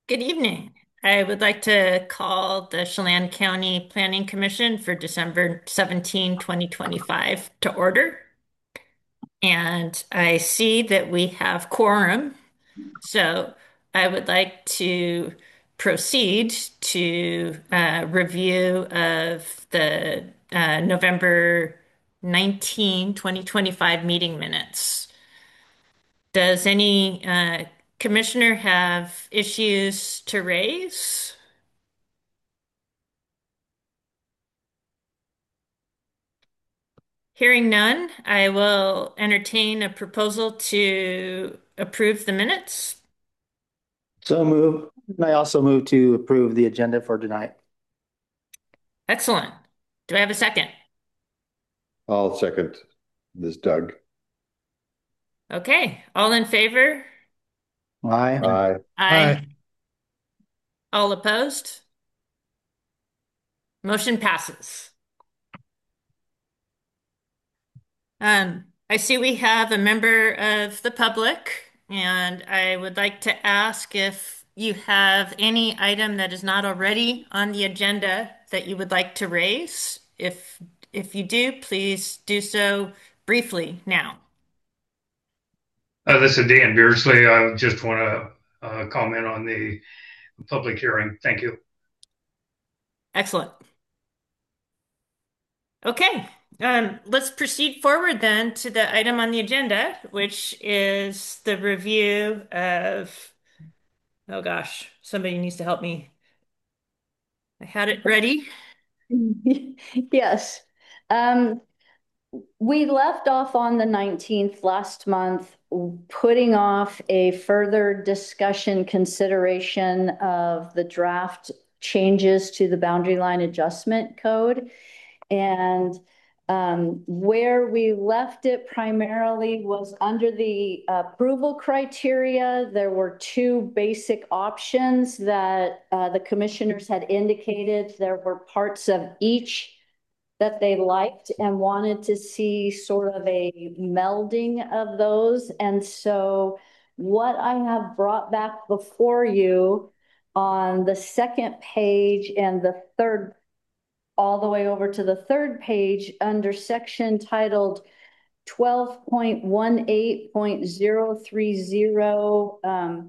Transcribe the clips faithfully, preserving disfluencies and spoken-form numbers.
Good evening. I would like to call the Chelan County Planning Commission for December seventeenth, twenty twenty-five to order. And I see that we have quorum, so I would like to proceed to uh, review of the uh, November nineteenth, twenty twenty-five meeting minutes. Does any uh, commissioner have issues to raise? Hearing none, I will entertain a proposal to approve the minutes. So move. And I also move to approve the agenda for tonight. Excellent. Do I have a second? I'll second this, Doug. Okay, all in favor? Aye. Aye. Aye. Aye. All opposed? Motion passes. Um, I see we have a member of the public, and I would like to ask if you have any item that is not already on the agenda that you would like to raise. If if you do, please do so briefly now. Uh, this is Dan Beardsley. I just want to uh, comment on the public hearing. Thank you. Excellent. Okay, um, let's proceed forward then to the item on the agenda, which is the review of, oh gosh, somebody needs to help me. I had it ready. Yes. Um, we left off on the nineteenth last month, putting off a further discussion consideration of the draft changes to the boundary line adjustment code. And um, where we left it primarily was under the approval criteria. There were two basic options that uh, the commissioners had indicated. There were parts of each that they liked and wanted to see sort of a melding of those. And so what I have brought back before you on the second page and the third, all the way over to the third page under section titled twelve point one eight point zero three zero, um,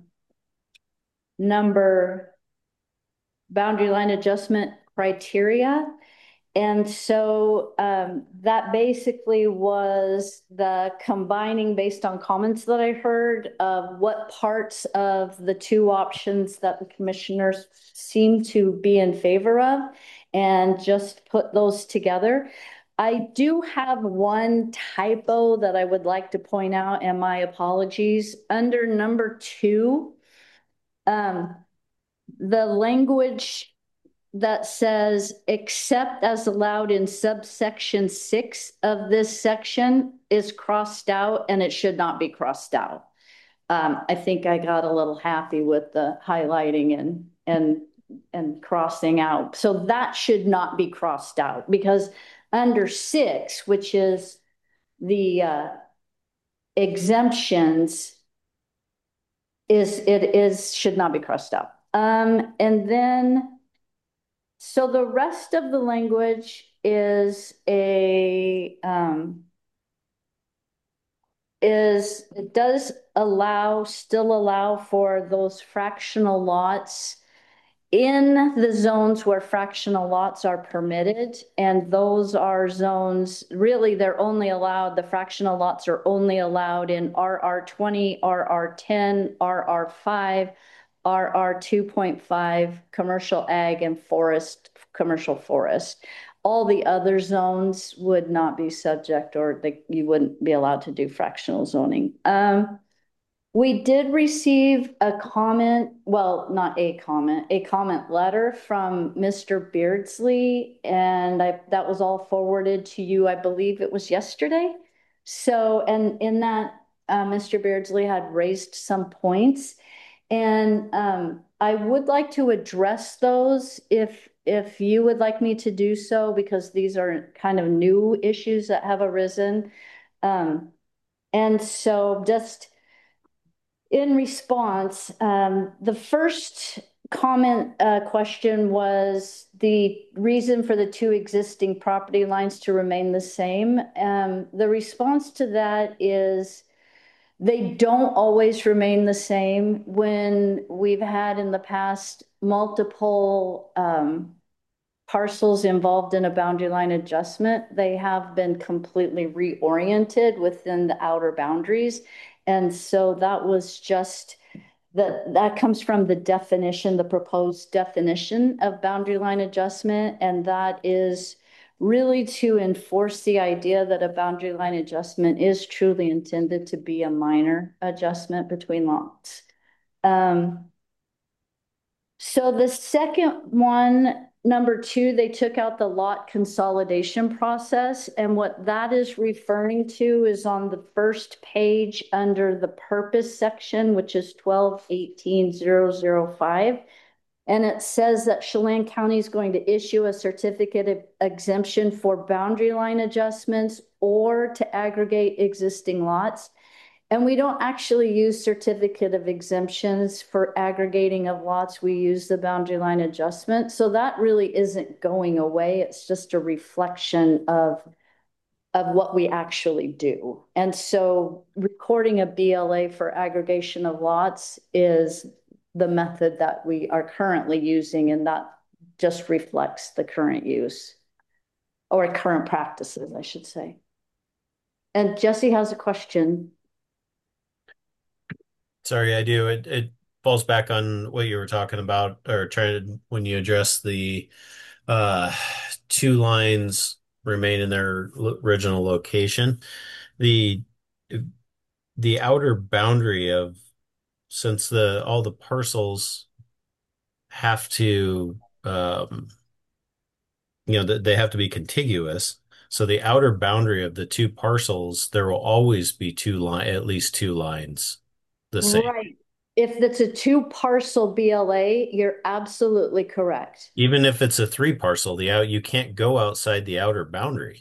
number boundary line adjustment criteria. And so um, that basically was the combining based on comments that I heard of what parts of the two options that the commissioners seem to be in favor of, and just put those together. I do have one typo that I would like to point out, and my apologies. Under number two, um, the language that says, except as allowed in subsection six of this section is crossed out, and it should not be crossed out. Um, I think I got a little happy with the highlighting and, and, and crossing out. So that should not be crossed out, because under six, which is the uh, exemptions, is it is should not be crossed out. Um, and then so the rest of the language is a um, is it does allow still allow for those fractional lots in the zones where fractional lots are permitted, and those are zones, really they're only allowed, the fractional lots are only allowed in R R twenty, R R ten, R R five, R R two point five, commercial ag, and forest, commercial forest. All the other zones would not be subject, or they, you wouldn't be allowed to do fractional zoning. Um, we did receive a comment, well, not a comment, a comment letter from Mister Beardsley, and I, that was all forwarded to you. I believe it was yesterday. So, and in that, uh, Mister Beardsley had raised some points, and um, I would like to address those if if you would like me to do so, because these are kind of new issues that have arisen. Um, and so just in response, um, the first comment, uh, question was the reason for the two existing property lines to remain the same. Um, the response to that is they don't always remain the same. When we've had in the past multiple, um, parcels involved in a boundary line adjustment, they have been completely reoriented within the outer boundaries. And so that was just that that comes from the definition, the proposed definition of boundary line adjustment. And that is really to enforce the idea that a boundary line adjustment is truly intended to be a minor adjustment between lots. Um, so the second one, number two, they took out the lot consolidation process. And what that is referring to is on the first page under the purpose section, which is twelve eighteen zero zero five. And it says that Chelan County is going to issue a certificate of exemption for boundary line adjustments or to aggregate existing lots. And we don't actually use certificate of exemptions for aggregating of lots. We use the boundary line adjustment. So that really isn't going away. It's just a reflection of, of what we actually do. And so recording a B L A for aggregation of lots is the method that we are currently using, and that just reflects the current use or current practices, I should say. And Jesse has a question. Sorry, I do. It it falls back on what you were talking about, or trying to when you address the uh two lines remain in their lo- original location. The the outer boundary of since the all the parcels have to um you know th- they have to be contiguous. So the outer boundary of the two parcels, there will always be two line at least two lines the same. Right. If it's a two parcel B L A, you're absolutely correct. Even if it's a three parcel, the out you can't go outside the outer boundary.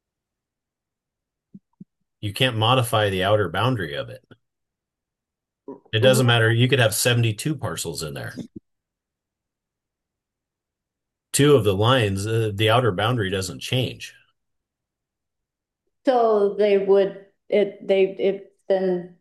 You can't modify the outer boundary of it. It doesn't matter. You could have seventy-two parcels in there. Two of the lines, uh, the outer boundary doesn't change. So they would, it, they, it, then,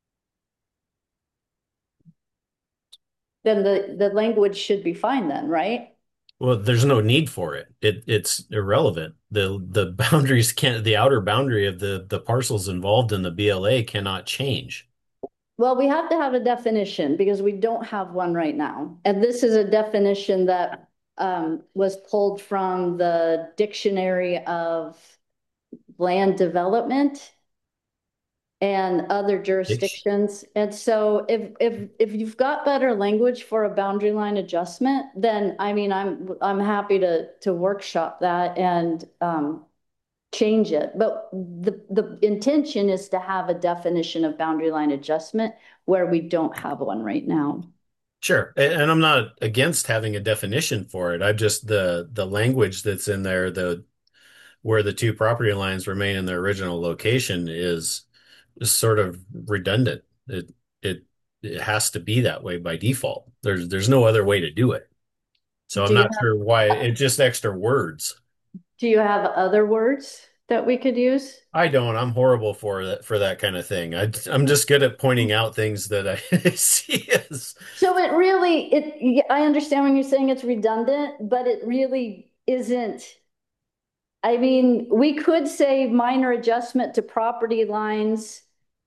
then the, the language should be fine then, right? Well, there's no need for it. It it's irrelevant. The the boundaries can't the outer boundary of the the parcels involved in the B L A cannot change. Well, we have to have a definition because we don't have one right now. And this is a definition that um, was pulled from the Dictionary of Land Development and other jurisdictions. And so if, if, if you've got better language for a boundary line adjustment, then I mean, I'm, I'm happy to, to workshop that and um, change it. But the, the intention is to have a definition of boundary line adjustment where we don't have one right now. Sure. A- And I'm not against having a definition for it. I just the the language that's in there, the where the two property lines remain in their original location is, is sort of redundant. It it it has to be that way by default. There's there's no other way to do it. So I'm Do you not sure why it's just extra words. Do you have other words that we could use? I don't. I'm horrible for that for that kind of thing. I, I'm just good at pointing out things that I see as So it really, it, I understand when you're saying it's redundant, but it really isn't. I mean, we could say minor adjustment to property lines.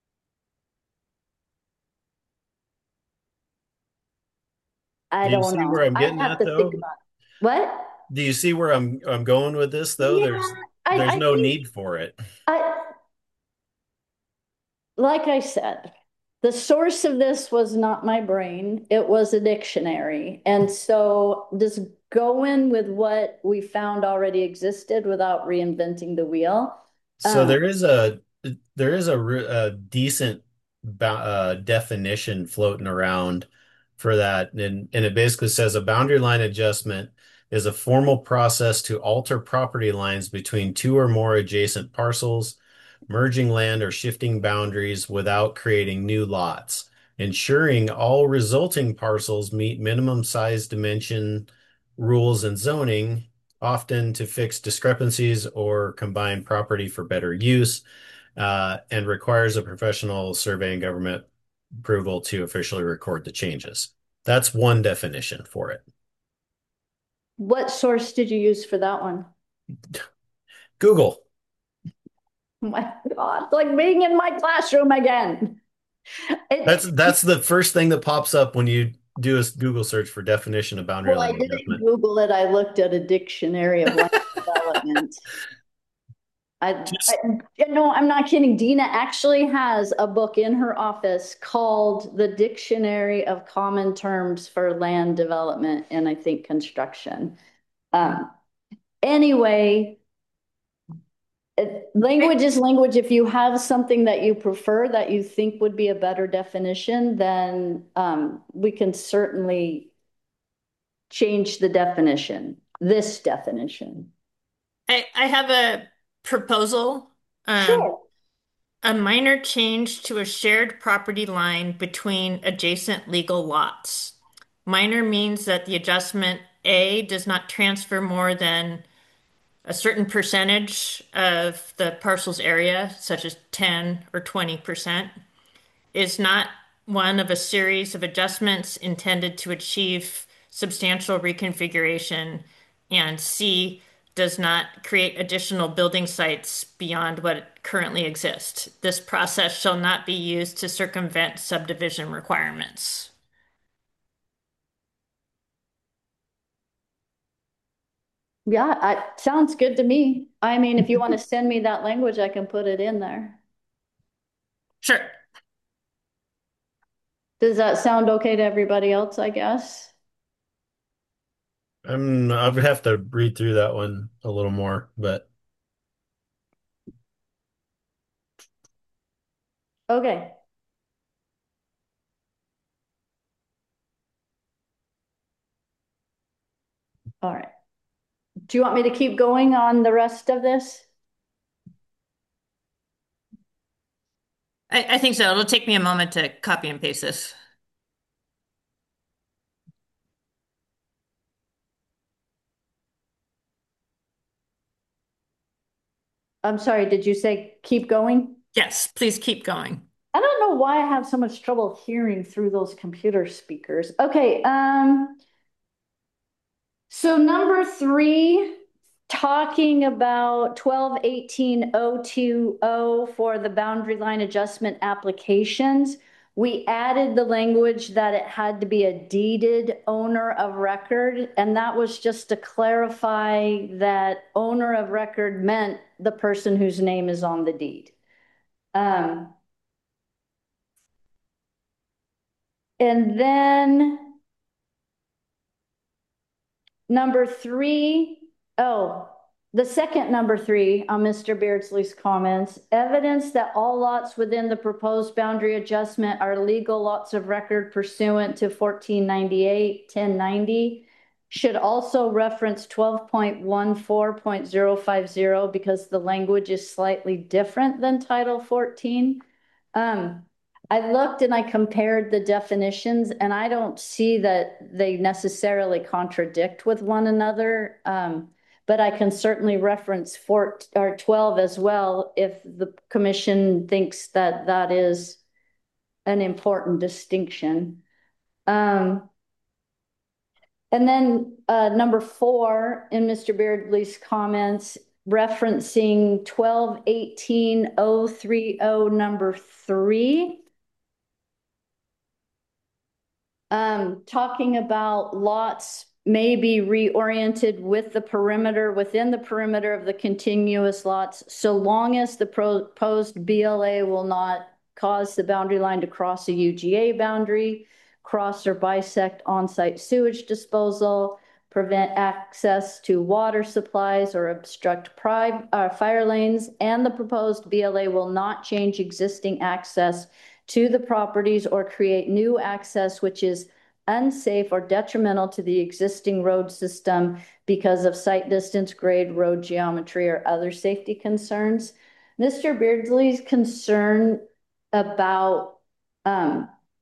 I Do you don't see know. where I'm I getting have at to think though? about it. What? Do you see where I'm I'm going with this though? Yeah, There's I, there's I no think need for it. I, like I said, the source of this was not my brain. It was a dictionary. And so just go in with what we found already existed without reinventing the wheel. So Um, there is a there is a, re- a decent ba- uh, definition floating around for that, and and it basically says a boundary line adjustment is a formal process to alter property lines between two or more adjacent parcels, merging land or shifting boundaries without creating new lots. ensuring all resulting parcels meet minimum size dimension rules and zoning, often to fix discrepancies or combine property for better use, uh, and requires a professional survey and government approval to officially record the changes. That's one definition for it. What source did you use for that one? Google. Oh my God, like being in my classroom again. It, That's that's the first thing that pops up when you do a Google search for definition of boundary well, I line didn't adjustment. Google it. I looked at a dictionary of land development. I, Just- I, no, I'm not kidding. Dina actually has a book in her office called The Dictionary of Common Terms for Land Development and I think construction. Um, anyway, it- language is language. If you have something that you prefer that you think would be a better definition, then um, we can certainly change the definition, this definition. I, I have a proposal. Um, Sure. a minor change to a shared property line between adjacent legal lots. Minor means that the adjustment A does not transfer more than a certain percentage of the parcel's area, such as ten or twenty percent, is not one of a series of adjustments intended to achieve substantial reconfiguration, and C does not create additional building sites beyond what currently exist. This process shall not be used to circumvent subdivision requirements. Yeah, I, sounds good to me. I mean, if you want to send me that language, I can put it in there. Sure. Does that sound okay to everybody else, I guess? I'm I would have to read through that one a little more, but Okay. All right. Do you want me to keep going on the rest of this? I, I think so. It'll take me a moment to copy and paste this. I'm sorry, did you say keep going? Yes, please keep going. I don't know why I have so much trouble hearing through those computer speakers. Okay, um, so number three, talking about twelve eighteen oh two oh for the boundary line adjustment applications. We added the language that it had to be a deeded owner of record, and that was just to clarify that owner of record meant the person whose name is on the deed. Um, and then number three, oh, the second number three on Mister Beardsley's comments, evidence that all lots within the proposed boundary adjustment are legal lots of record pursuant to fourteen ninety-eight, ten ninety should also reference twelve point one four point zero five zero because the language is slightly different than Title fourteen. Um, I looked and I compared the definitions and I don't see that they necessarily contradict with one another. Um, but I can certainly reference four or twelve as well if the commission thinks that that is an important distinction. Um, and then uh, number four in Mister Beardley's comments, referencing twelve eighteen oh three oh number three. Um, talking about lots may be reoriented with the perimeter, within the perimeter of the contiguous lots, so long as the proposed B L A will not cause the boundary line to cross a U G A boundary, cross or bisect on-site sewage disposal, prevent access to water supplies or obstruct private, uh, fire lanes, and the proposed B L A will not change existing access to the properties or create new access which is unsafe or detrimental to the existing road system because of site distance, grade, road geometry, or other safety concerns. Mister Beardsley's concern about um,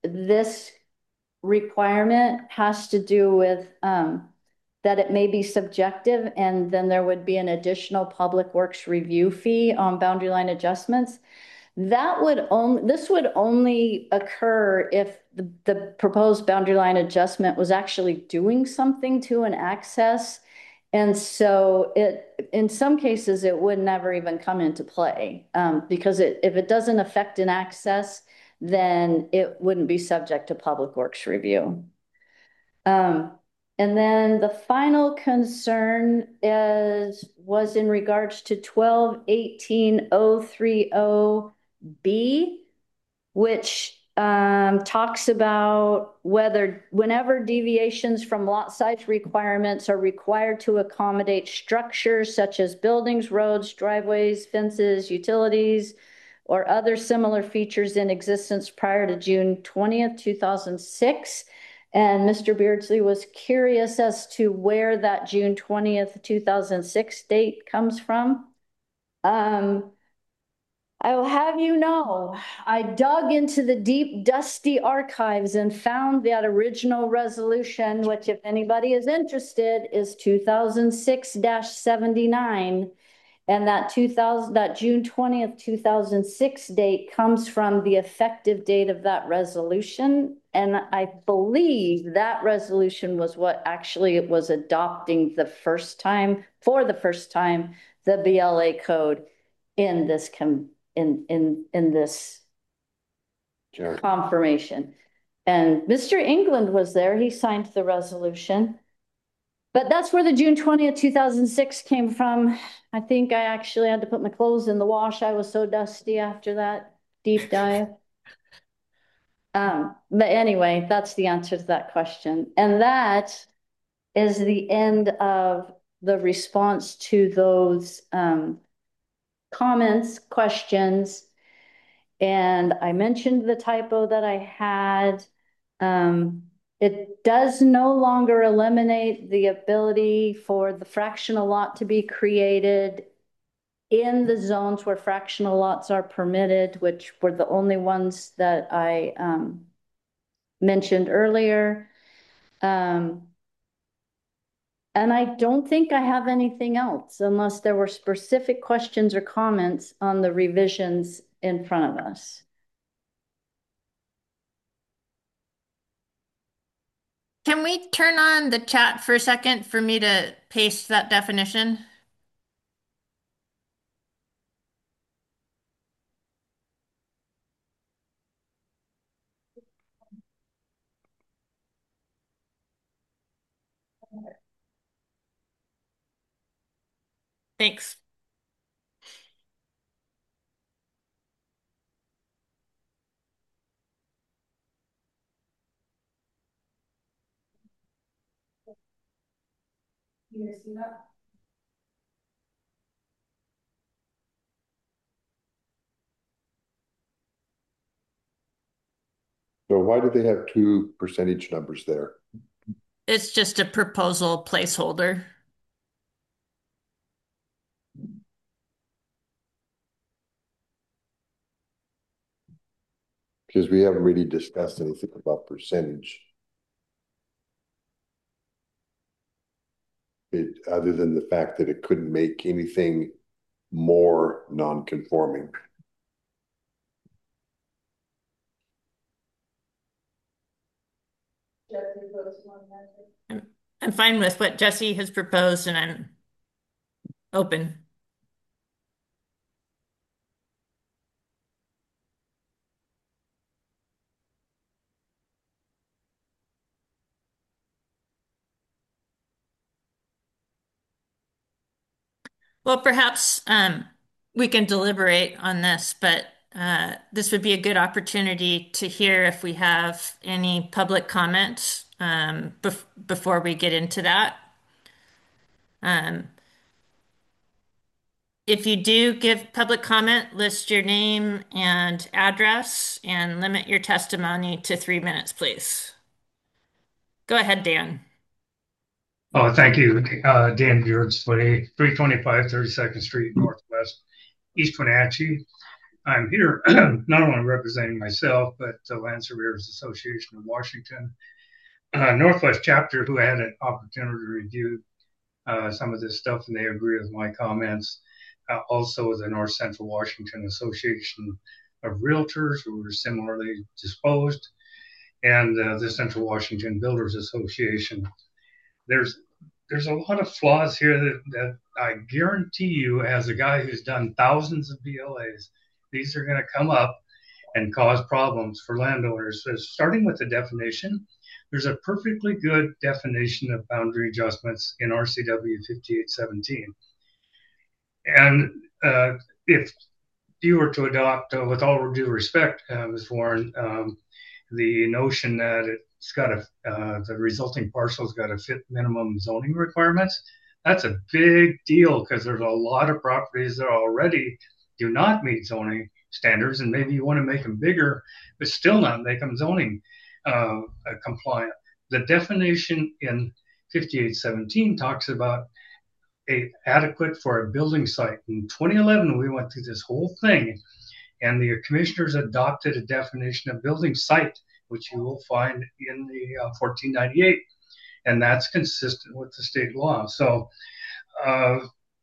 this requirement has to do with um, that it may be subjective, and then there would be an additional public works review fee on boundary line adjustments. That would only, this would only occur if the, the proposed boundary line adjustment was actually doing something to an access. And so it, in some cases, it would never even come into play um, because it, if it doesn't affect an access, then it wouldn't be subject to public works review. Um, and then the final concern is, was in regards to twelve eighteen oh three oh B, which um, talks about whether whenever deviations from lot size requirements are required to accommodate structures such as buildings, roads, driveways, fences, utilities, or other similar features in existence prior to June twentieth, two thousand six. And Mister Beardsley was curious as to where that June twentieth, two thousand six date comes from. Um, I will have you know, I dug into the deep, dusty archives and found that original resolution, which, if anybody is interested, is two thousand six seventy-nine. And that two thousand, that June twentieth, two thousand six date comes from the effective date of that resolution. And I believe that resolution was what actually it was adopting the first time, for the first time, the B L A code in this com in in in this Sure. confirmation. And Mister England was there. He signed the resolution. But that's where the June twentieth, two thousand six came from. I think I actually had to put my clothes in the wash. I was so dusty after that deep dive. Um, but anyway, that's the answer to that question. And that is the end of the response to those um, comments, questions. And I mentioned the typo that I had. Um, it does no longer eliminate the ability for the fractional lot to be created in the zones where fractional lots are permitted, which were the only ones that I um, mentioned earlier. Um, and I don't think I have anything else unless there were specific questions or comments on the revisions in front of us. Can we turn on the chat for a second for me to paste that definition? Thanks. You guys see that? So why do they have two percentage numbers there? It's just a proposal placeholder. Because we haven't really discussed anything about percentage. It, other than the fact that it couldn't make anything more non-conforming. I'm, I'm fine with what Jesse has proposed, and I'm open. Well, perhaps um, we can deliberate on this, but uh, this would be a good opportunity to hear if we have any public comments um, bef before we get into that. Um, if you do give public comment, list your name and address and limit your testimony to three minutes, please. Go ahead, Dan. Oh, thank you. Uh, Dan Beardsfooty, three twenty-five thirty-second Street Northwest, East Wenatchee. I'm here not only representing myself, but the Land Surveyors Association of Washington, uh, Northwest chapter, who had an opportunity to review uh, some of this stuff, and they agree with my comments. Uh, also, the North Central Washington Association of Realtors, who were similarly disposed, and uh, the Central Washington Builders Association. There's there's a lot of flaws here that, that I guarantee you, as a guy who's done thousands of B L As, these are going to come up and cause problems for landowners. So starting with the definition, there's a perfectly good definition of boundary adjustments in R C W fifty-eight seventeen. And uh, if you were to adopt, uh, with all due respect, uh, Miz Warren, um, the notion that it's got to, uh, the resulting parcel's got to fit minimum zoning requirements, that's a big deal, because there's a lot of properties that already do not meet zoning standards, and maybe you want to make them bigger, but still not make them zoning uh, compliant. The definition in fifty-eight seventeen talks about a adequate for a building site. In twenty eleven, we went through this whole thing, and the commissioners adopted a definition of building site, which you will find in the uh, fourteen ninety-eight, and that's consistent with the state law. So uh,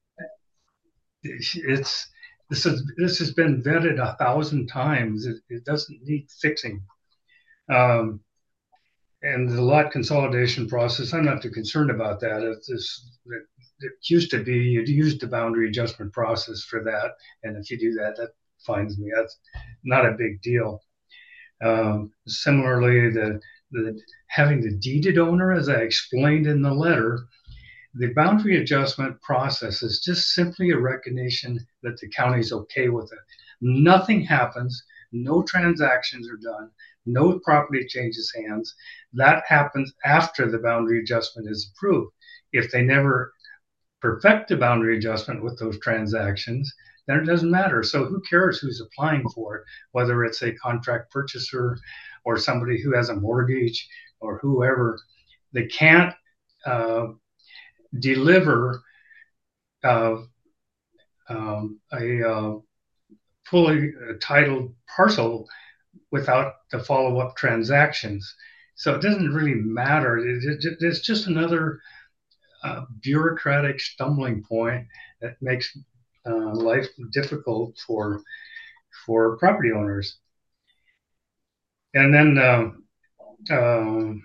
it's this is this has been vetted a thousand times. It, it doesn't need fixing. Um, and the lot consolidation process, I'm not too concerned about that. It's this, it, it used to be you'd use the boundary adjustment process for that, and if you do that, that finds me. That's not a big deal. Um, similarly, the, the having the deeded owner, as I explained in the letter, the boundary adjustment process is just simply a recognition that the county is okay with it. Nothing happens, no transactions are done, no property changes hands. That happens after the boundary adjustment is approved. If they never perfect the boundary adjustment with those transactions, then it doesn't matter. So who cares who's applying for it, whether it's a contract purchaser or somebody who has a mortgage or whoever. They can't uh, deliver uh, um, a uh, fully titled parcel without the follow-up transactions. So it doesn't really matter. It, it, it's just another uh, bureaucratic stumbling point that makes uh, life difficult for for property owners. And then um, um,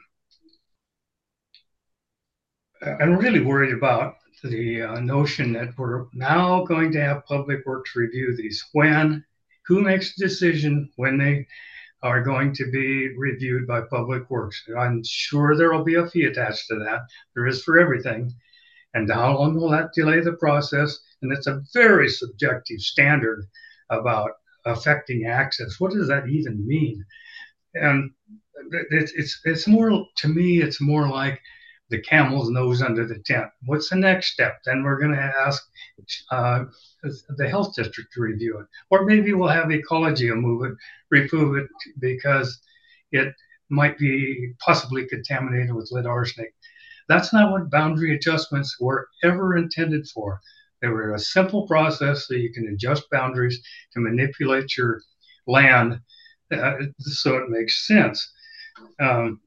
I'm really worried about the uh, notion that we're now going to have Public Works review these. When, who makes the decision when they are going to be reviewed by Public Works? I'm sure there will be a fee attached to that. There is for everything. And how long will that delay the process? And it's a very subjective standard about affecting access. What does that even mean? And it's it's it's more, to me, it's more like the camel's nose under the tent. What's the next step? Then we're going to ask uh, the health district to review it, or maybe we'll have ecology move it, remove it because it might be possibly contaminated with lead arsenic. That's not what boundary adjustments were ever intended for. They were a simple process so you can adjust boundaries to manipulate your land uh, so it makes sense. Um,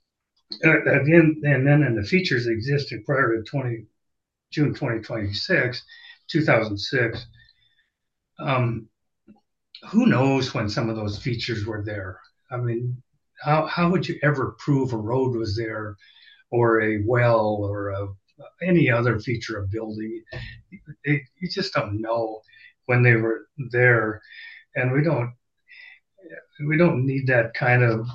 again, and then in the features existed prior to twenty, June twenty twenty-six, two thousand six. Um, who knows when some of those features were there? I mean, how, how would you ever prove a road was there, or a well, or a, any other feature of building? It, you just don't know when they were there, and we don't we don't need that kind of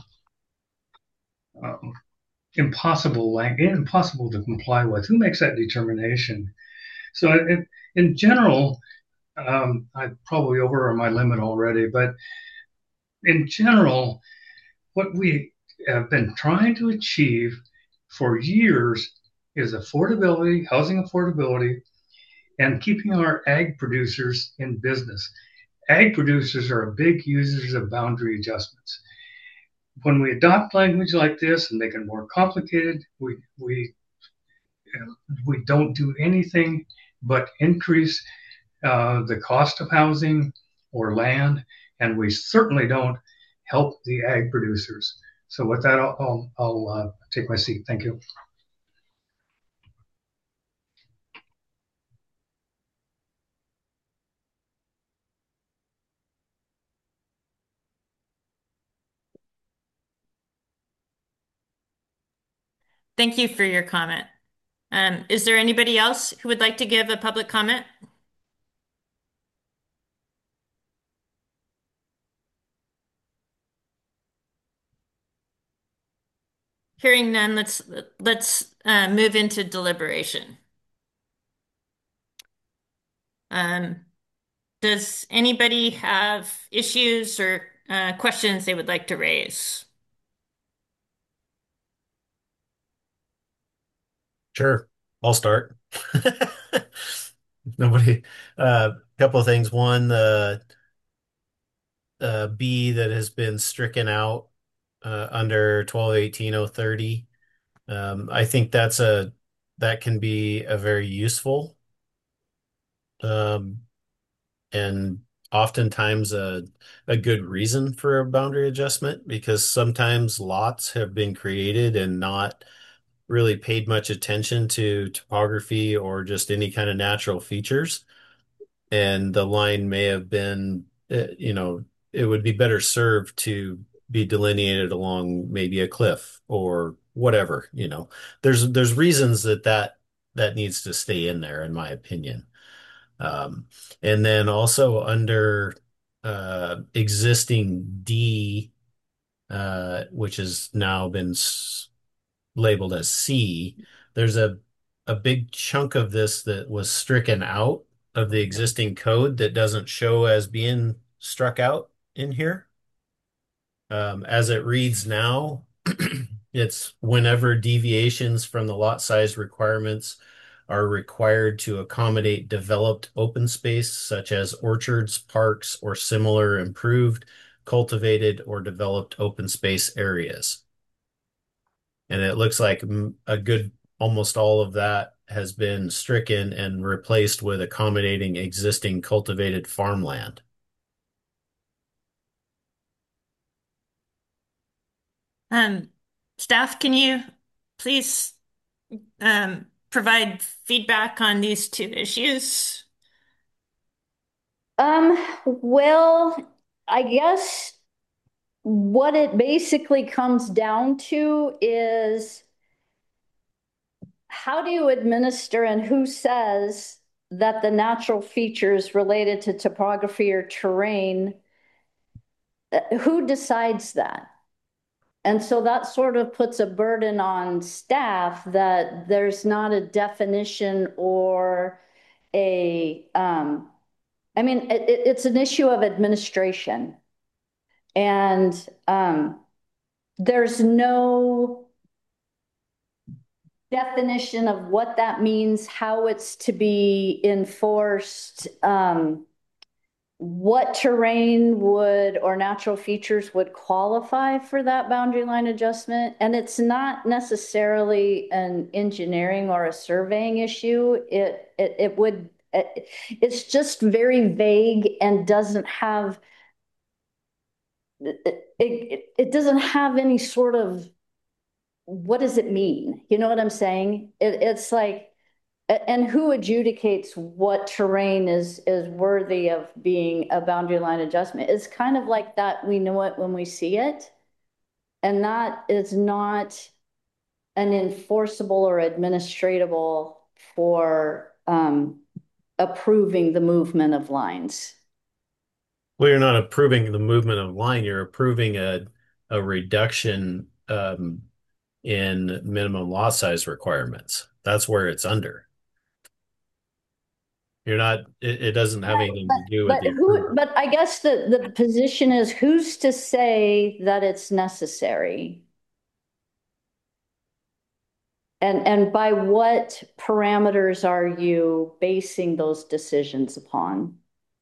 um, impossible language, impossible to comply with. Who makes that determination? So in, in general, um, I'm probably over my limit already, but in general, what we have been trying to achieve for years is affordability, housing affordability, and keeping our ag producers in business. Ag producers are big users of boundary adjustments. When we adopt language like this and make it more complicated, we we we don't do anything but increase uh, the cost of housing, or land, and we certainly don't help the ag producers. So with that, I'll, I'll, I'll uh, take my seat. Thank you. Thank you for your comment. Um, is there anybody else who would like to give a public comment? Hearing none, let's let's uh, move into deliberation. Um, does anybody have issues or uh, questions they would like to raise? Sure, I'll start. Nobody, a uh, couple of things. One, the uh, B that has been stricken out uh, under twelve eighteen oh thirty. Um, I think that's a that can be a very useful um, and oftentimes a a good reason for a boundary adjustment because sometimes lots have been created and not really paid much attention to topography or just any kind of natural features. And the line may have been, uh, you know, it would be better served to be delineated along maybe a cliff or whatever, you know. There's there's reasons that that that needs to stay in there, in my opinion. Um, and then also under uh, existing D, uh, which has now been s labeled as C, there's a a big chunk of this that was stricken out of the existing code that doesn't show as being struck out in here. Um, as it reads now, it's whenever deviations from the lot size requirements are required to accommodate developed open space such as orchards, parks, or similar improved, cultivated, or developed open space areas. And it looks like a good, almost all of that has been stricken and replaced with accommodating existing cultivated farmland. Um, staff, can you please um, provide feedback on these two issues? Um, well, I guess what it basically comes down to is how do you administer and who says that the natural features related to topography or terrain, uh, who decides that? And so that sort of puts a burden on staff that there's not a definition or a, um, I mean, it, it's an issue of administration. And um, there's no definition of what that means, how it's to be enforced, um, what terrain would or natural features would qualify for that boundary line adjustment. And it's not necessarily an engineering or a surveying issue. It it, it would it, it's just very vague and doesn't have it, it, it doesn't have any sort of what does it mean? You know what I'm saying? It, it's like, and who adjudicates what terrain is is worthy of being a boundary line adjustment? It's kind of like that. We know it when we see it, and that is not an enforceable or administratable for um, approving the movement of lines. Well, you're not approving the movement of line, you're approving a a reduction um, in minimum lot size requirements. That's where it's under. You're not, it, it doesn't have Right, anything but to do with but the who? approval. But I guess the the position is who's to say that it's necessary? And and by what parameters are you basing those decisions upon?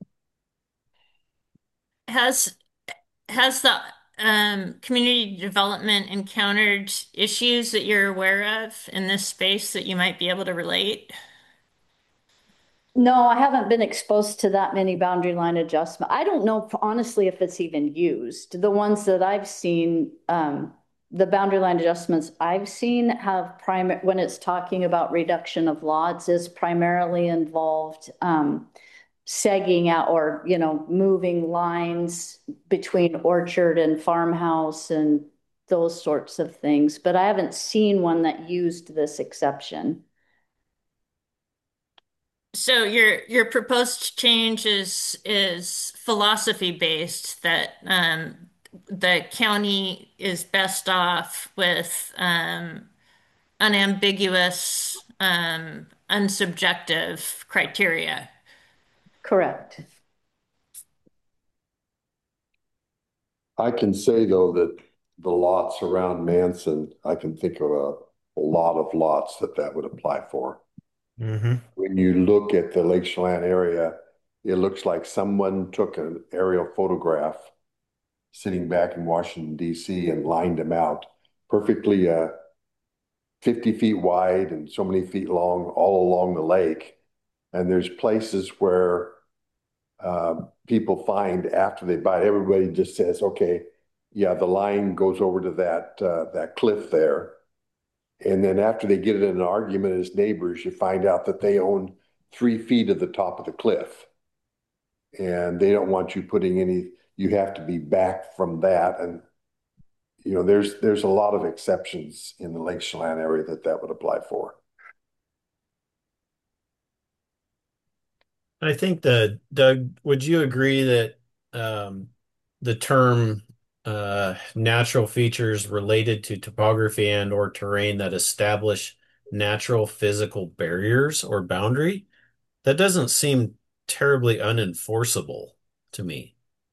Has has the um, community development encountered issues that you're aware of in this space that you might be able to relate? No, I haven't been exposed to that many boundary line adjustment. I don't know honestly if it's even used. The ones that I've seen, um, the boundary line adjustments I've seen have prime, when it's talking about reduction of lots is primarily involved, um, segging out or, you know, moving lines between orchard and farmhouse and those sorts of things. But I haven't seen one that used this exception. So your your proposed change is is philosophy based that um, the county is best off with um, unambiguous, um, unsubjective criteria. Correct. I can say though that the lots around Manson, I can think of a, a lot of lots that that would apply for. Hmm. When you look at the Lake Chelan area, it looks like someone took an aerial photograph sitting back in Washington, D C and lined them out perfectly uh, fifty feet wide and so many feet long all along the lake. And there's places where uh, people find after they buy it, everybody just says, okay, yeah, the line goes over to that uh, that cliff there. And then after they get in an argument as neighbors, you find out that they own three feet of the top of the cliff. And they don't want you putting any, you have to be back from that. And, you know, there's there's a lot of exceptions in the Lake Chelan area that that would apply for. I think that, Doug, would you agree that um, the term uh, natural features related to topography and or terrain that establish natural physical barriers or boundary, that doesn't seem terribly unenforceable to me.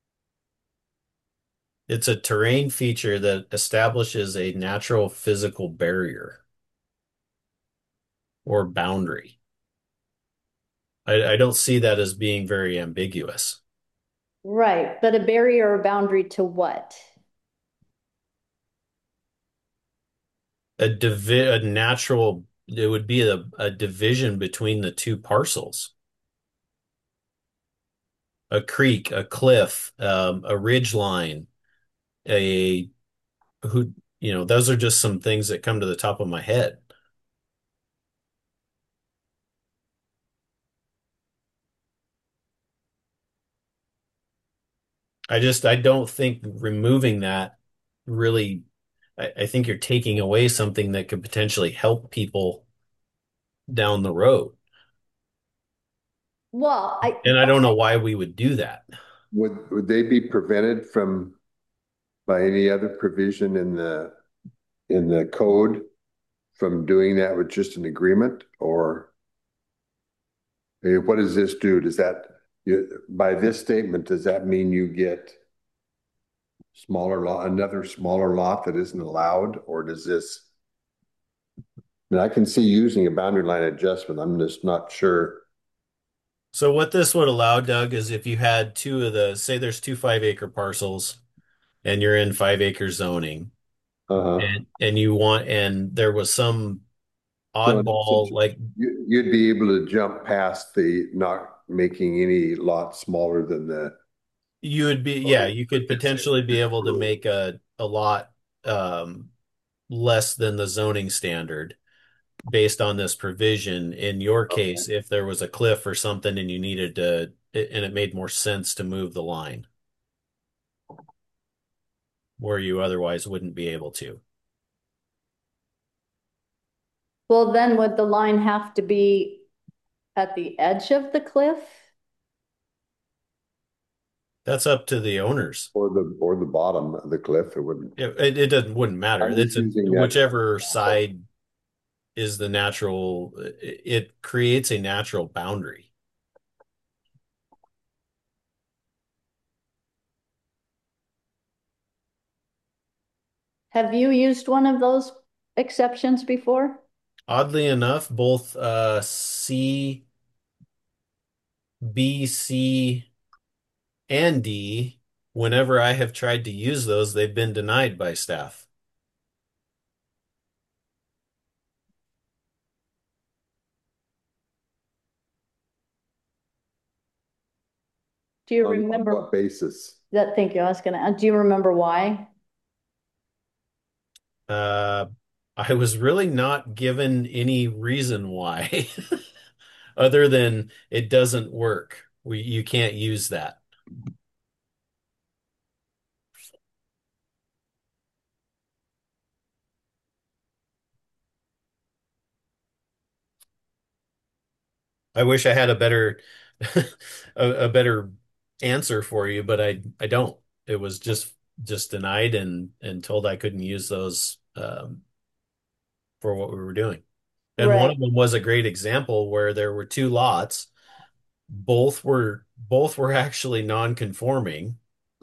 It's a terrain feature that establishes a natural physical barrier or boundary. I, I don't see that as being very ambiguous. Right, but a barrier or boundary to what? A divi a natural, it would be a, a division between the two parcels. A creek, a cliff, um, a ridge line, a who, you know, those are just some things that come to the top of my head. I just, I don't think removing that really, I, I think you're taking away something that could potentially help people down the road. Well, I, And I don't know why we would do that. Would would they be prevented from by any other provision in the in the code from doing that with just an agreement? Or eh, what does this do? Does that you, by this statement, does that mean you get smaller lot, another smaller lot that isn't allowed, or does this? And I can see using a boundary line adjustment. I'm just not sure. So what this would allow, Doug, is if you had two of the, say there's two five acre parcels and you're in five acre zoning Uh-huh. and and you want and there was some So in oddball essence, like you, you'd be able to jump past the not making any lot smaller than the. you would be yeah, Or you could potentially be able to make a a lot um less than the zoning standard based on this provision. In your case, if there was a cliff or something and you needed to and it made more sense to move the line where you otherwise wouldn't be able to. well, then would the line have to be at the edge of the cliff? That's up to the owners. Or the or the bottom of the cliff. It wouldn't. It, it, it doesn't wouldn't matter. I'm just It's a using that. whichever side is the natural, it, it creates a natural boundary. Have you used one of those exceptions before? Oddly enough, both uh, C, B, C, and D, whenever I have tried to use those, they've been denied by staff. Do you On on remember what basis? that? Thank you. I was gonna, uh, do you remember why? Uh, I was really not given any reason why, other than it doesn't work. We you can't use that. I wish I had a better a, a better answer for you, but I I don't. It was just just denied and and told I couldn't use those um, for what we were doing. And one Right. of them was a great example where there were two lots. Both were both were actually non-conforming,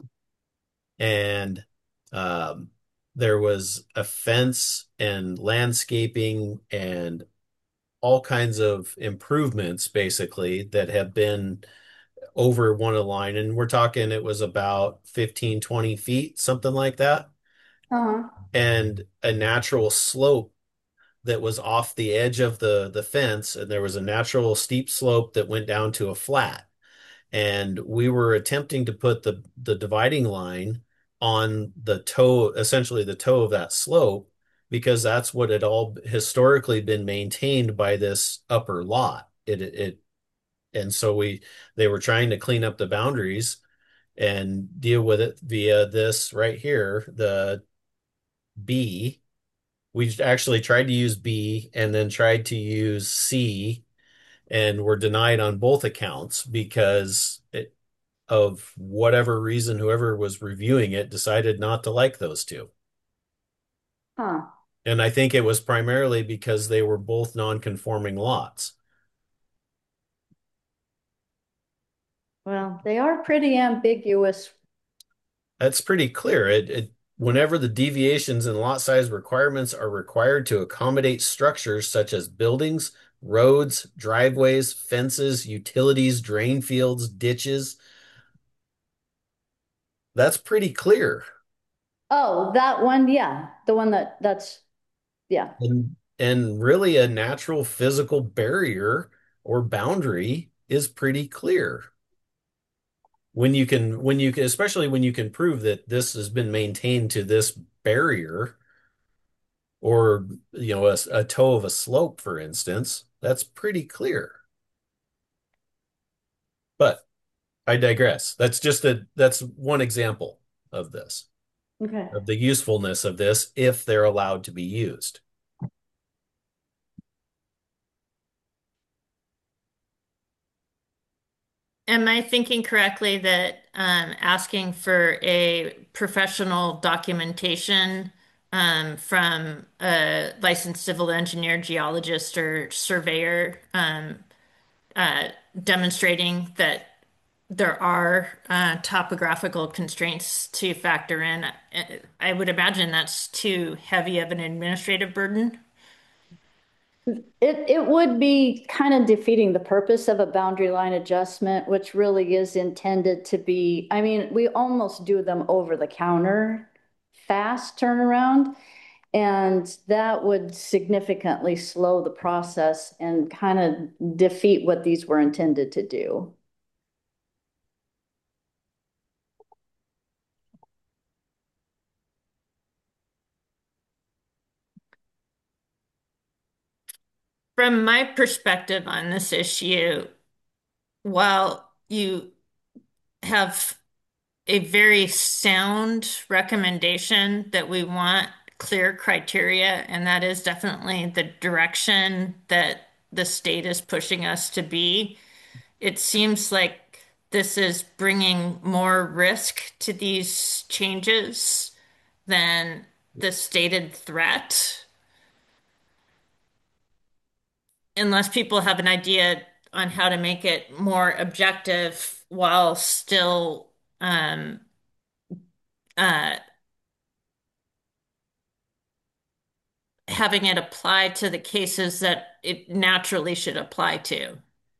and um, there was a fence and landscaping and all kinds of improvements basically that have been over one of the line. And we're talking it was about fifteen, twenty feet, something like that. Uh-huh. And a natural slope that was off the edge of the the fence, and there was a natural steep slope that went down to a flat. And we were attempting to put the the dividing line on the toe, essentially the toe of that slope, because that's what had all historically been maintained by this upper lot. It it and so we they were trying to clean up the boundaries and deal with it via this right here, the B. We actually tried to use B and then tried to use C and were denied on both accounts because it, of whatever reason, whoever was reviewing it decided not to like those two. Huh. And I think it was primarily because they were both non-conforming lots. Well, they are pretty ambiguous. That's pretty clear. It, it whenever the deviations in lot size requirements are required to accommodate structures such as buildings, roads, driveways, fences, utilities, drain fields, ditches, that's pretty clear. Oh, that one, yeah. The one that that's yeah. And and really a natural physical barrier or boundary is pretty clear. When you can when you can especially when you can prove that this has been maintained to this barrier or you know a, a toe of a slope, for instance, that's pretty clear. But I digress. That's just a that's one example of this, Okay. of the usefulness of this if they're allowed to be used. Am I thinking correctly that um, asking for a professional documentation um, from a licensed civil engineer, geologist, or surveyor um, uh, demonstrating that there are uh, topographical constraints to factor in, I would imagine that's too heavy of an administrative burden? It it would be kind of defeating the purpose of a boundary line adjustment, which really is intended to be, I mean, we almost do them over the counter, fast turnaround. And that would significantly slow the process and kind of defeat what these were intended to do. From my perspective on this issue, while you have a very sound recommendation that we want clear criteria, and that is definitely the direction that the state is pushing us to be. It seems like this is bringing more risk to these changes than the stated threat, unless people have an idea on how to make it more objective while still um, uh, having it apply to the cases that it naturally should apply to.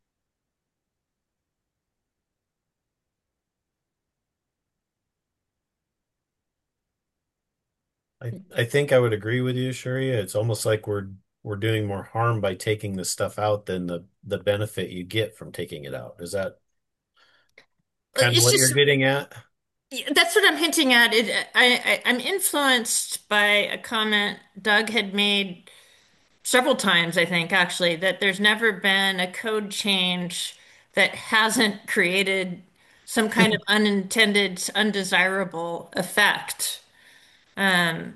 I, I think I would agree with you, Sharia. It's almost like we're we're doing more harm by taking the stuff out than the the benefit you get from taking it out. Is that kind of it's what you're just getting at? that's what I'm hinting at. It, I, I, I'm influenced by a comment Doug had made several times, I think, actually, that there's never been a code change that hasn't created some kind of unintended, undesirable effect. Um,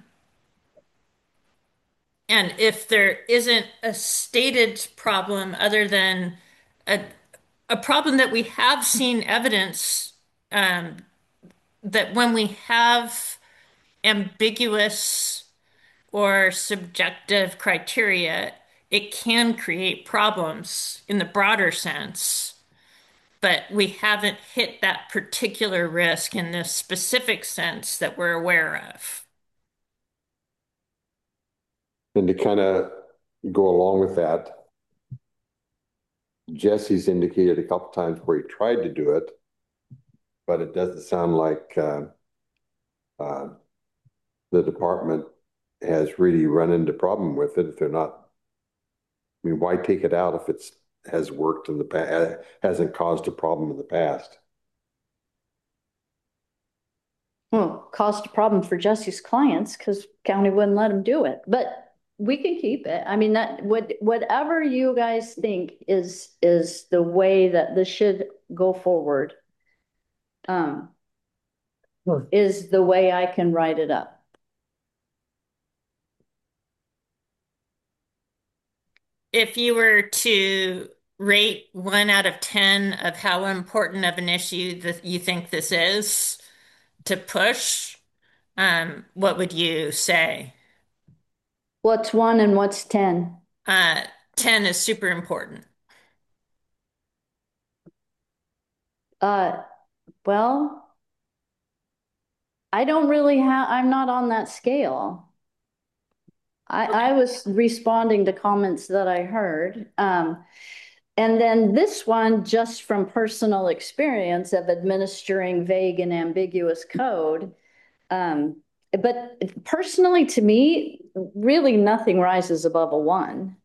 and if there isn't a stated problem other than a, a problem that we have seen evidence um, that when we have ambiguous or subjective criteria, it can create problems in the broader sense, but we haven't hit that particular risk in this specific sense that we're aware of. And to kind of go along with that, Jesse's indicated a couple times where he tried to do it, but it doesn't sound like uh, uh, the department has really run into problem with it if they're not. I mean, why take it out if it's has worked in the past, hasn't caused a problem in the past? Well, caused a problem for Jesse's clients because county wouldn't let him do it, but we can keep it. I mean, that would, whatever you guys think is, is the way that this should go forward. Um, is the way I can write it up. If you were to rate one out of ten of how important of an issue that you think this is to push, um, what would you say? What's one and what's ten? Uh, ten is super important. Uh, well, I don't really have, I'm not on that scale. I, I was responding to comments that I heard. Um, and then this one, just from personal experience of administering vague and ambiguous code. Um, but personally, to me, really nothing rises above a one.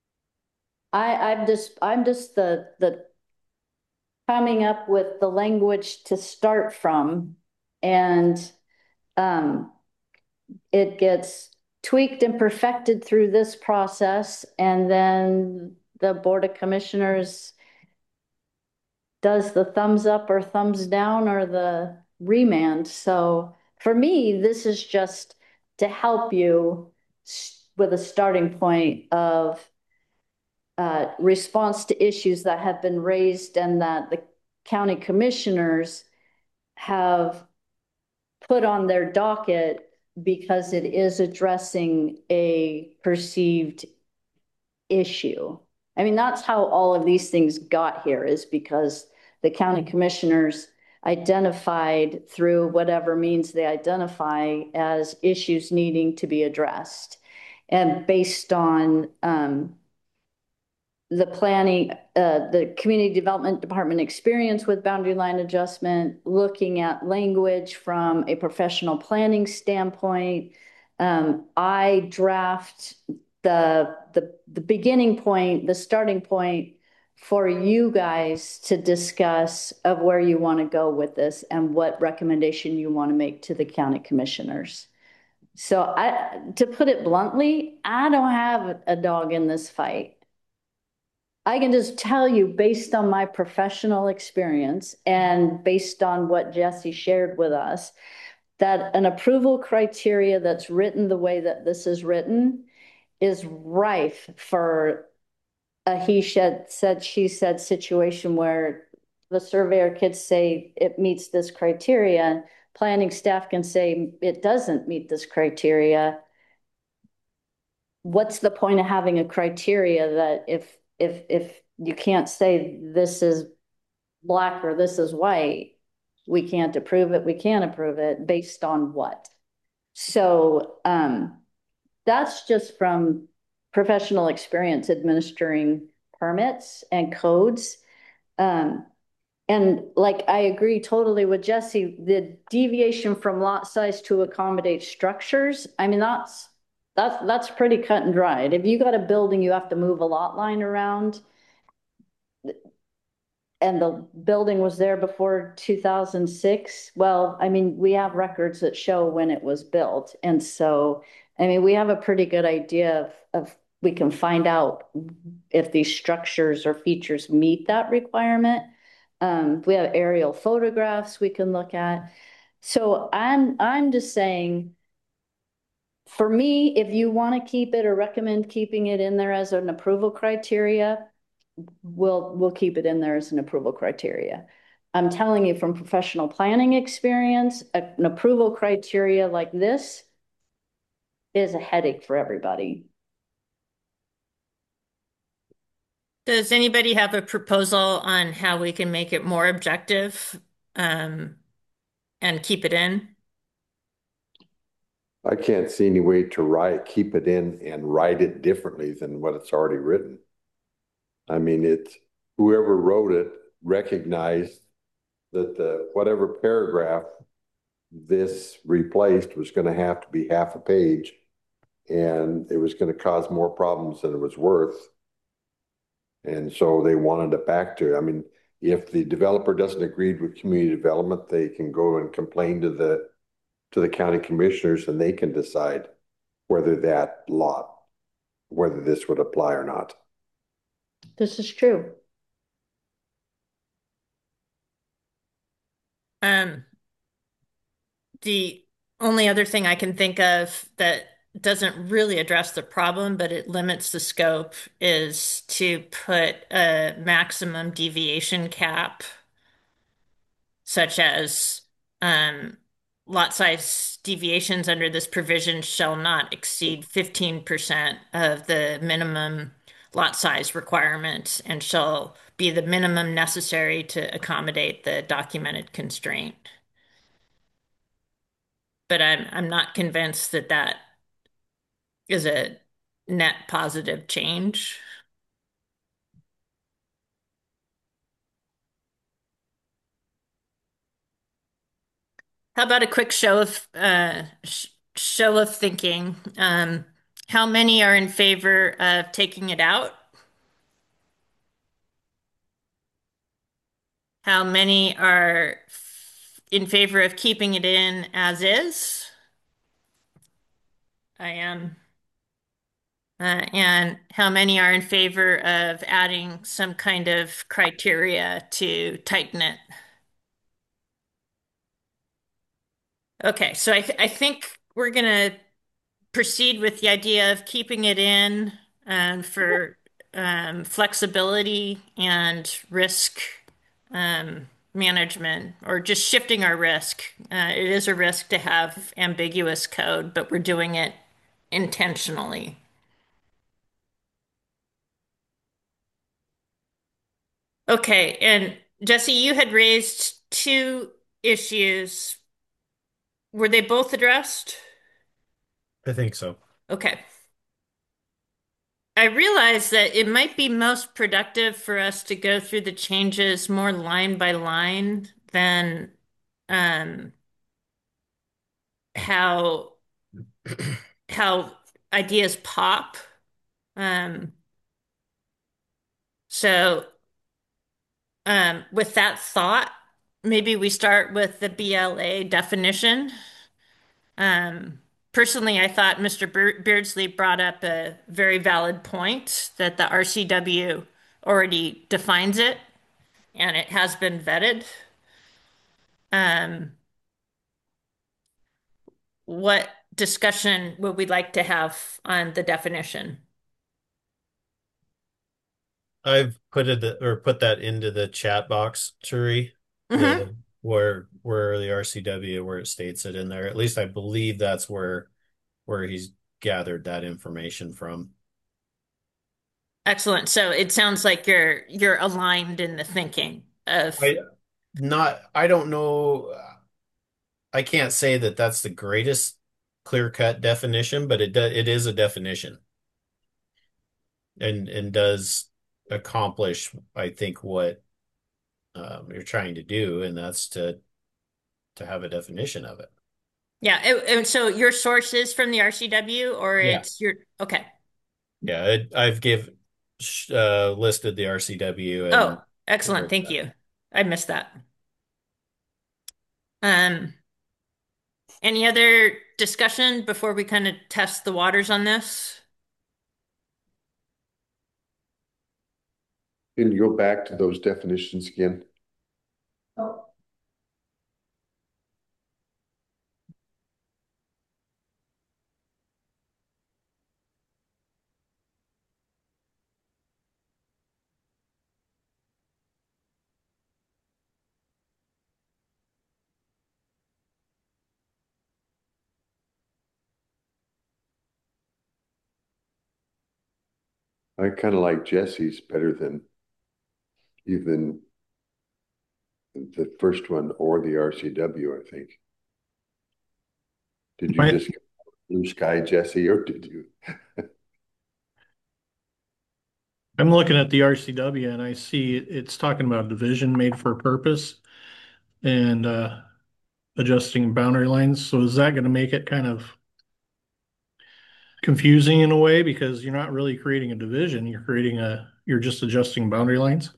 I, I'm just, I'm just the, the coming up with the language to start from, and um, it gets tweaked and perfected through this process, and then the Board of Commissioners does the thumbs up or thumbs down or the remand. So for me, this is just to help you with a starting point of uh, response to issues that have been raised and that the county commissioners have put on their docket because it is addressing a perceived issue. I mean, that's how all of these things got here, is because the county commissioners identified through whatever means they identify as issues needing to be addressed. And based on um, the planning, uh, the community development department experience with boundary line adjustment, looking at language from a professional planning standpoint. Um, I draft the, the, the beginning point, the starting point for you guys to discuss of where you want to go with this and what recommendation you want to make to the county commissioners. So I, to put it bluntly, I don't have a dog in this fight. I can just tell you, based on my professional experience and based on what Jesse shared with us, that an approval criteria that's written the way that this is written is rife for a he said, said, she said situation where the surveyor could say it meets this criteria. Planning staff can say it doesn't meet this criteria. What's the point of having a criteria that if if if you can't say this is black or this is white, we can't approve it, we can't approve it based on what? So um, that's just from professional experience administering permits and codes. Um, and like, I agree totally with Jesse, the deviation from lot size to accommodate structures. I mean, that's, that's, that's pretty cut and dried. If you got a building, you have to move a lot line around. and the building was there before two thousand six. Well, I mean, we have records that show when it was built. And so, I mean, we have a pretty good idea of, of we can find out if these structures or features meet that requirement. Um, we have aerial photographs we can look at. So I'm I'm just saying, for me, if you want to keep it or recommend keeping it in there as an approval criteria, we'll we'll keep it in there as an approval criteria. I'm telling you from professional planning experience, an approval criteria like this is a headache for everybody. Does anybody have a proposal on how we can make it more objective, um, and keep it in? I can't see any way to write, keep it in and write it differently than what it's already written. I mean, it's whoever wrote it recognized that the whatever paragraph this replaced was going to have to be half a page, and it was going to cause more problems than it was worth. And so they wanted it back to, I mean, if the developer doesn't agree with community development, they can go and complain to the to the county commissioners, and they can decide whether that lot, whether this would apply or not. This is true. Um, the only other thing I can think of that doesn't really address the problem, but it limits the scope, is to put a maximum deviation cap, such as um, lot size deviations under this provision shall not exceed fifteen percent of the minimum lot size requirement and shall be the minimum necessary to accommodate the documented constraint. But I'm I'm not convinced that that is a net positive change. How about a quick show of uh, sh show of thinking? Um, how many are in favor of taking it out? How many are f- in favor of keeping it in as is? I am. Uh, and how many are in favor of adding some kind of criteria to tighten it? Okay, so I, th I think we're gonna proceed with the idea of keeping it in um, for um, flexibility and risk um, management, or just shifting our risk. Uh, it is a risk to have ambiguous code, but we're doing it intentionally. Okay, and Jesse, you had raised two issues. Were they both addressed? I think so. Okay. I realize that it might be most productive for us to go through the changes more line by line than um, how how ideas pop. Um, so, um, with that thought, maybe we start with the B L A definition. Um, personally, I thought Mister Beard Beardsley brought up a very valid point that the R C W already defines it and it has been vetted. Um, what discussion would we like to have on the definition? I've put it or put that into the chat box, Turi, Hmm. the where where the R C W where it states it in there. At least I believe that's where where he's gathered that information from. Excellent. So it sounds like you're you're aligned in the thinking of, I not I don't know. I can't say that that's the greatest clear-cut definition, but it do, it is a definition and and does accomplish, I think, what um, you're trying to do, and that's to to have a definition of it. yeah. And and so your source is from the R C W, or Yeah. it's your, okay. Yeah, it, I've give sh- uh, listed the R C W and Oh, Excellent. Or Thank you. I missed that. Um, any other discussion before we kind of test the waters on this? can you go back to those definitions again? I kind of like Jesse's better than even the first one or the R C W, I think. Did you My, just blue sky Jesse, or did you? I'm looking at the R C W and I see it's talking about division made for purpose and uh, adjusting boundary lines. So is that going to make it kind of confusing in a way because you're not really creating a division, you're creating a, you're just adjusting boundary lines?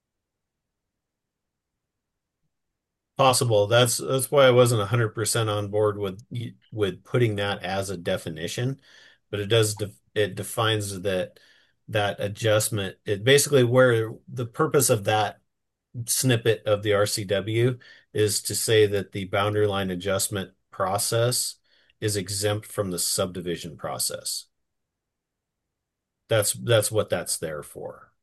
Possible. That's that's why I wasn't one hundred percent on board with with putting that as a definition, but it does def it defines that that adjustment. It basically where the purpose of that snippet of the R C W is to say that the boundary line adjustment process is exempt from the subdivision process. That's that's what that's there for.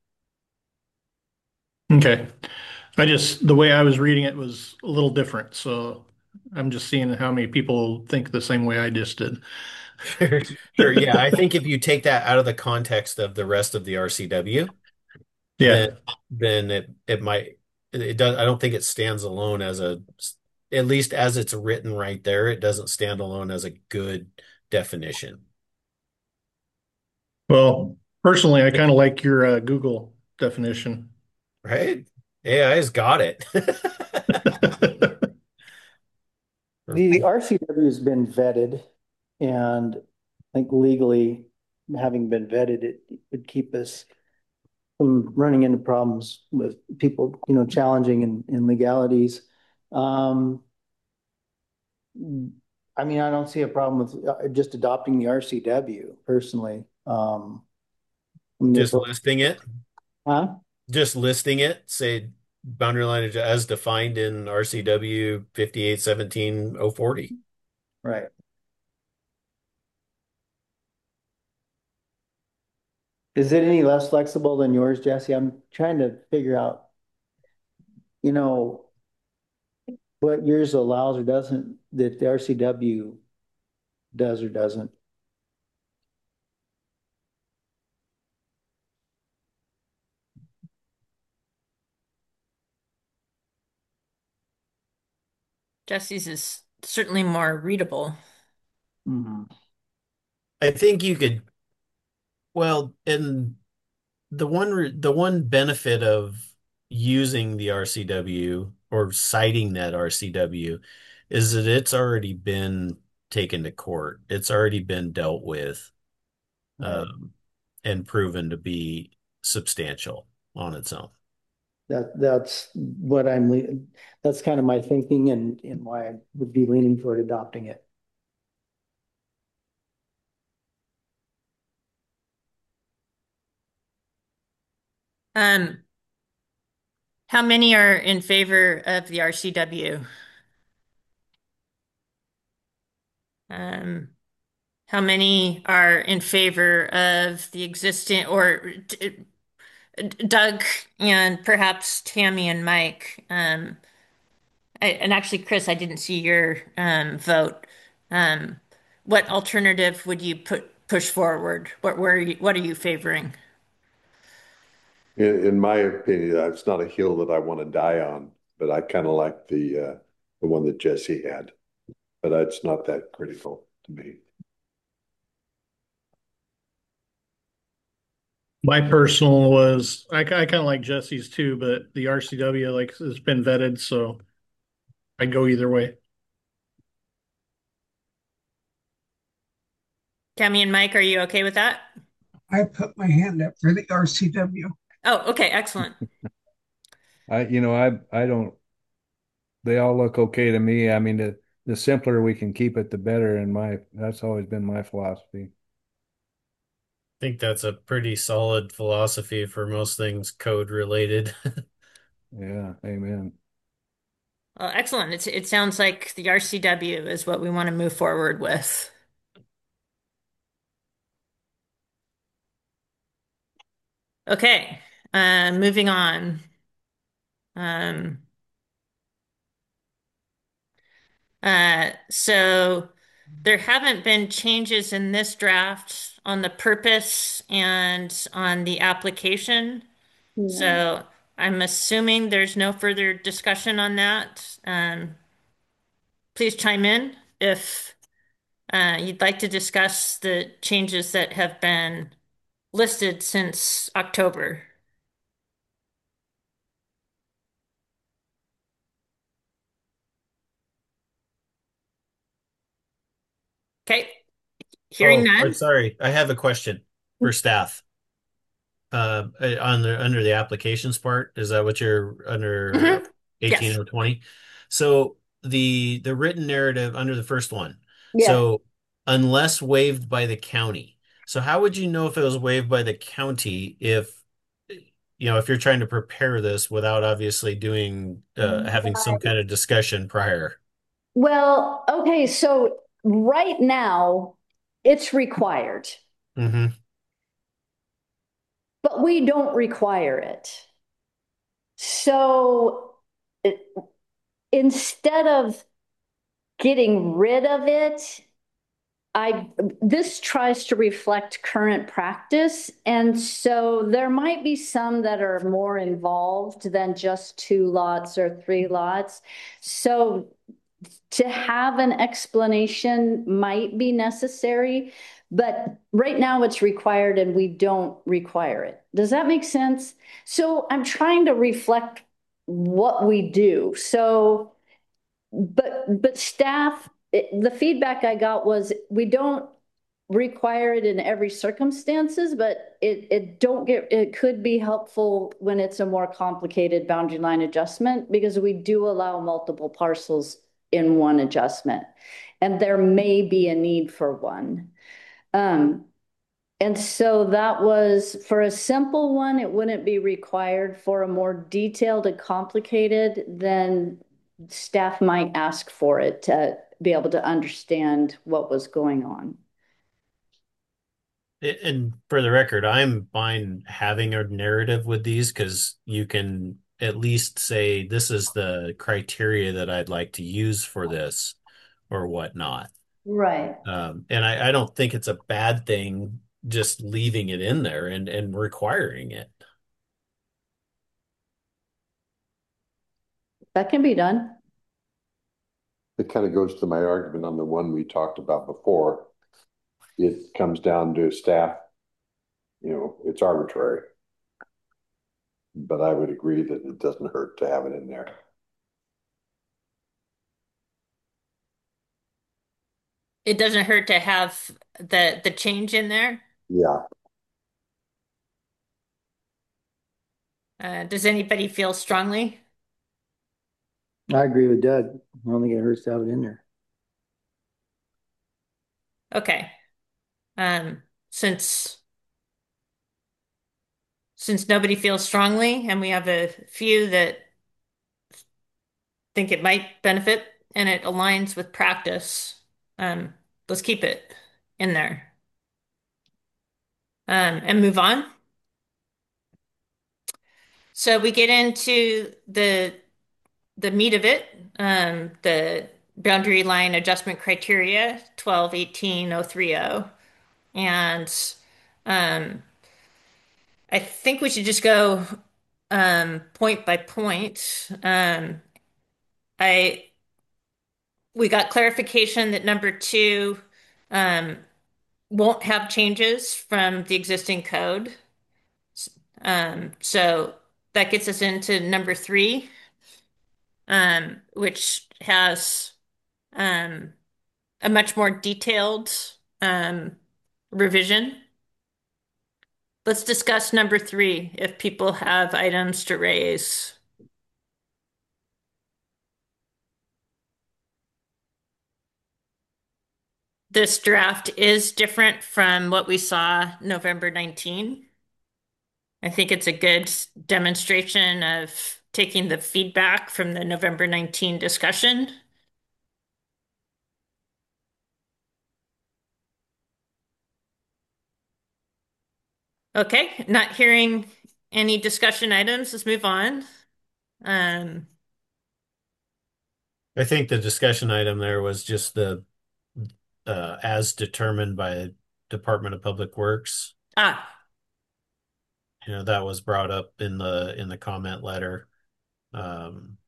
Okay. I just, the way I was reading it was a little different. So I'm just seeing how many people think the same way I just did. Sure, sure. Yeah, I think if you take that out of the context of the rest of the R C W, then Yeah. then it it might it does I don't think it stands alone as a at least as it's written right there, it doesn't stand alone as a good definition. Well, personally, I kind of like your uh, Google definition. Right? A I's got it. The R C W has been vetted, and I think legally, having been vetted, it would keep us from running into problems with people, you know, challenging in, in legalities. Um, I mean, I don't see a problem with uh, just adopting the R C W personally. Um, I mean, there's, Just listing it, huh? just listing it, say boundary line as defined in R C W fifty-eight seventeen oh forty. Right. Is it any less flexible than yours, Jesse? I'm trying to figure out, you know, what yours allows or doesn't that the R C W does or doesn't. Jesse's is certainly more readable. Mhm. I think you could, well, and the one re- the one benefit of using the R C W or citing that R C W is that it's already been taken to court. It's already been dealt with, Right. um, and proven to be substantial on its own. That that's what I'm le- that's kind of my thinking and and why I would be leaning toward adopting it. Um, how many are in favor of the R C W? Um, how many are in favor of the existing, or D- Doug and perhaps Tammy and Mike? Um, I, and actually, Chris, I didn't see your um, vote. Um, what alternative would you put push forward? What were you, what are you favoring? In, in my opinion, it's not a hill that I want to die on, but I kind of like the uh, the one that Jesse had. But it's not that critical to me. My personal was, I, I kind of like Jesse's too, but the R C W, like, has been vetted, so I'd go either way. Tammy and Mike, are you okay with that? I put my hand up for the R C W. Oh, okay, excellent. I, you know, I, I don't, they all look okay to me. I mean, the, the simpler we can keep it, the better. And my, that's always been my philosophy. think that's a pretty solid philosophy for most things code related. Yeah. Amen. Well, excellent. It's, it sounds like the R C W is what we want to move forward with. Okay, uh, moving on. Um, uh, so there haven't been changes in this draft on the purpose and on the application. No. So I'm assuming there's no further discussion on that. Um, please chime in if uh, you'd like to discuss the changes that have been listed since October. Okay, hearing Oh, or none. sorry, I have a question for staff. Uh, uh, on the under the applications part, is that what you're under Mhm. Yes. eighteen oh twenty? So the the written narrative under the first one. Yeah. So unless waived by the county. So how would you know if it was waived by the county if you know if you're trying to prepare this without obviously doing uh having some kind of discussion prior? Well, okay, so right now it's required, Hmm. but we don't require it. So it, instead of getting rid of it, I this tries to reflect current practice. And so there might be some that are more involved than just two lots or three lots. So to have an explanation might be necessary, but right now it's required and we don't require it. Does that make sense? So I'm trying to reflect what we do. So, but, but staff, it- the feedback I got was we don't require it in every circumstances, but it, it don't get, it could be helpful when it's a more complicated boundary line adjustment because we do allow multiple parcels in one adjustment. And there may be a need for one. Um, and so that was for a simple one, it wouldn't be required. For a more detailed and complicated, then staff might ask for it to be able to understand what was going on. And for the record, I'm fine having a narrative with these because you can at least say this is the criteria that I'd like to use for this or whatnot. Right. Um, and I, I don't think it's a bad thing just leaving it in there and, and requiring it. That can be done. It kind of goes to my argument on the one we talked about before. It comes down to staff, you know, it's arbitrary. But I would agree that it doesn't hurt to have it in there. It doesn't hurt to have the the change in there. Yeah, Uh, does anybody feel strongly? I agree with Doug. I don't think it hurts to have it in there. Okay. Um, since since nobody feels strongly and we have a few that think it might benefit and it aligns with practice, um, let's keep it in there. Um, and move on. So we get into the the meat of it, um, the boundary line adjustment criteria, twelve eighteen oh three oh. And um, I think we should just go um, point by point. Um, I we got clarification that number two um, won't have changes from the existing code. Um, so that gets us into number three, um, which has um, a much more detailed um, revision. Let's discuss number three if people have items to raise. this draft is different from what we saw November nineteenth. I think it's a good demonstration of taking the feedback from the November nineteenth discussion. Okay, not hearing any discussion items. Let's move on. Um, I think the discussion item there was just the uh, as determined by Department of Public Works. ah, You know, that was brought up in the in the comment letter. Um,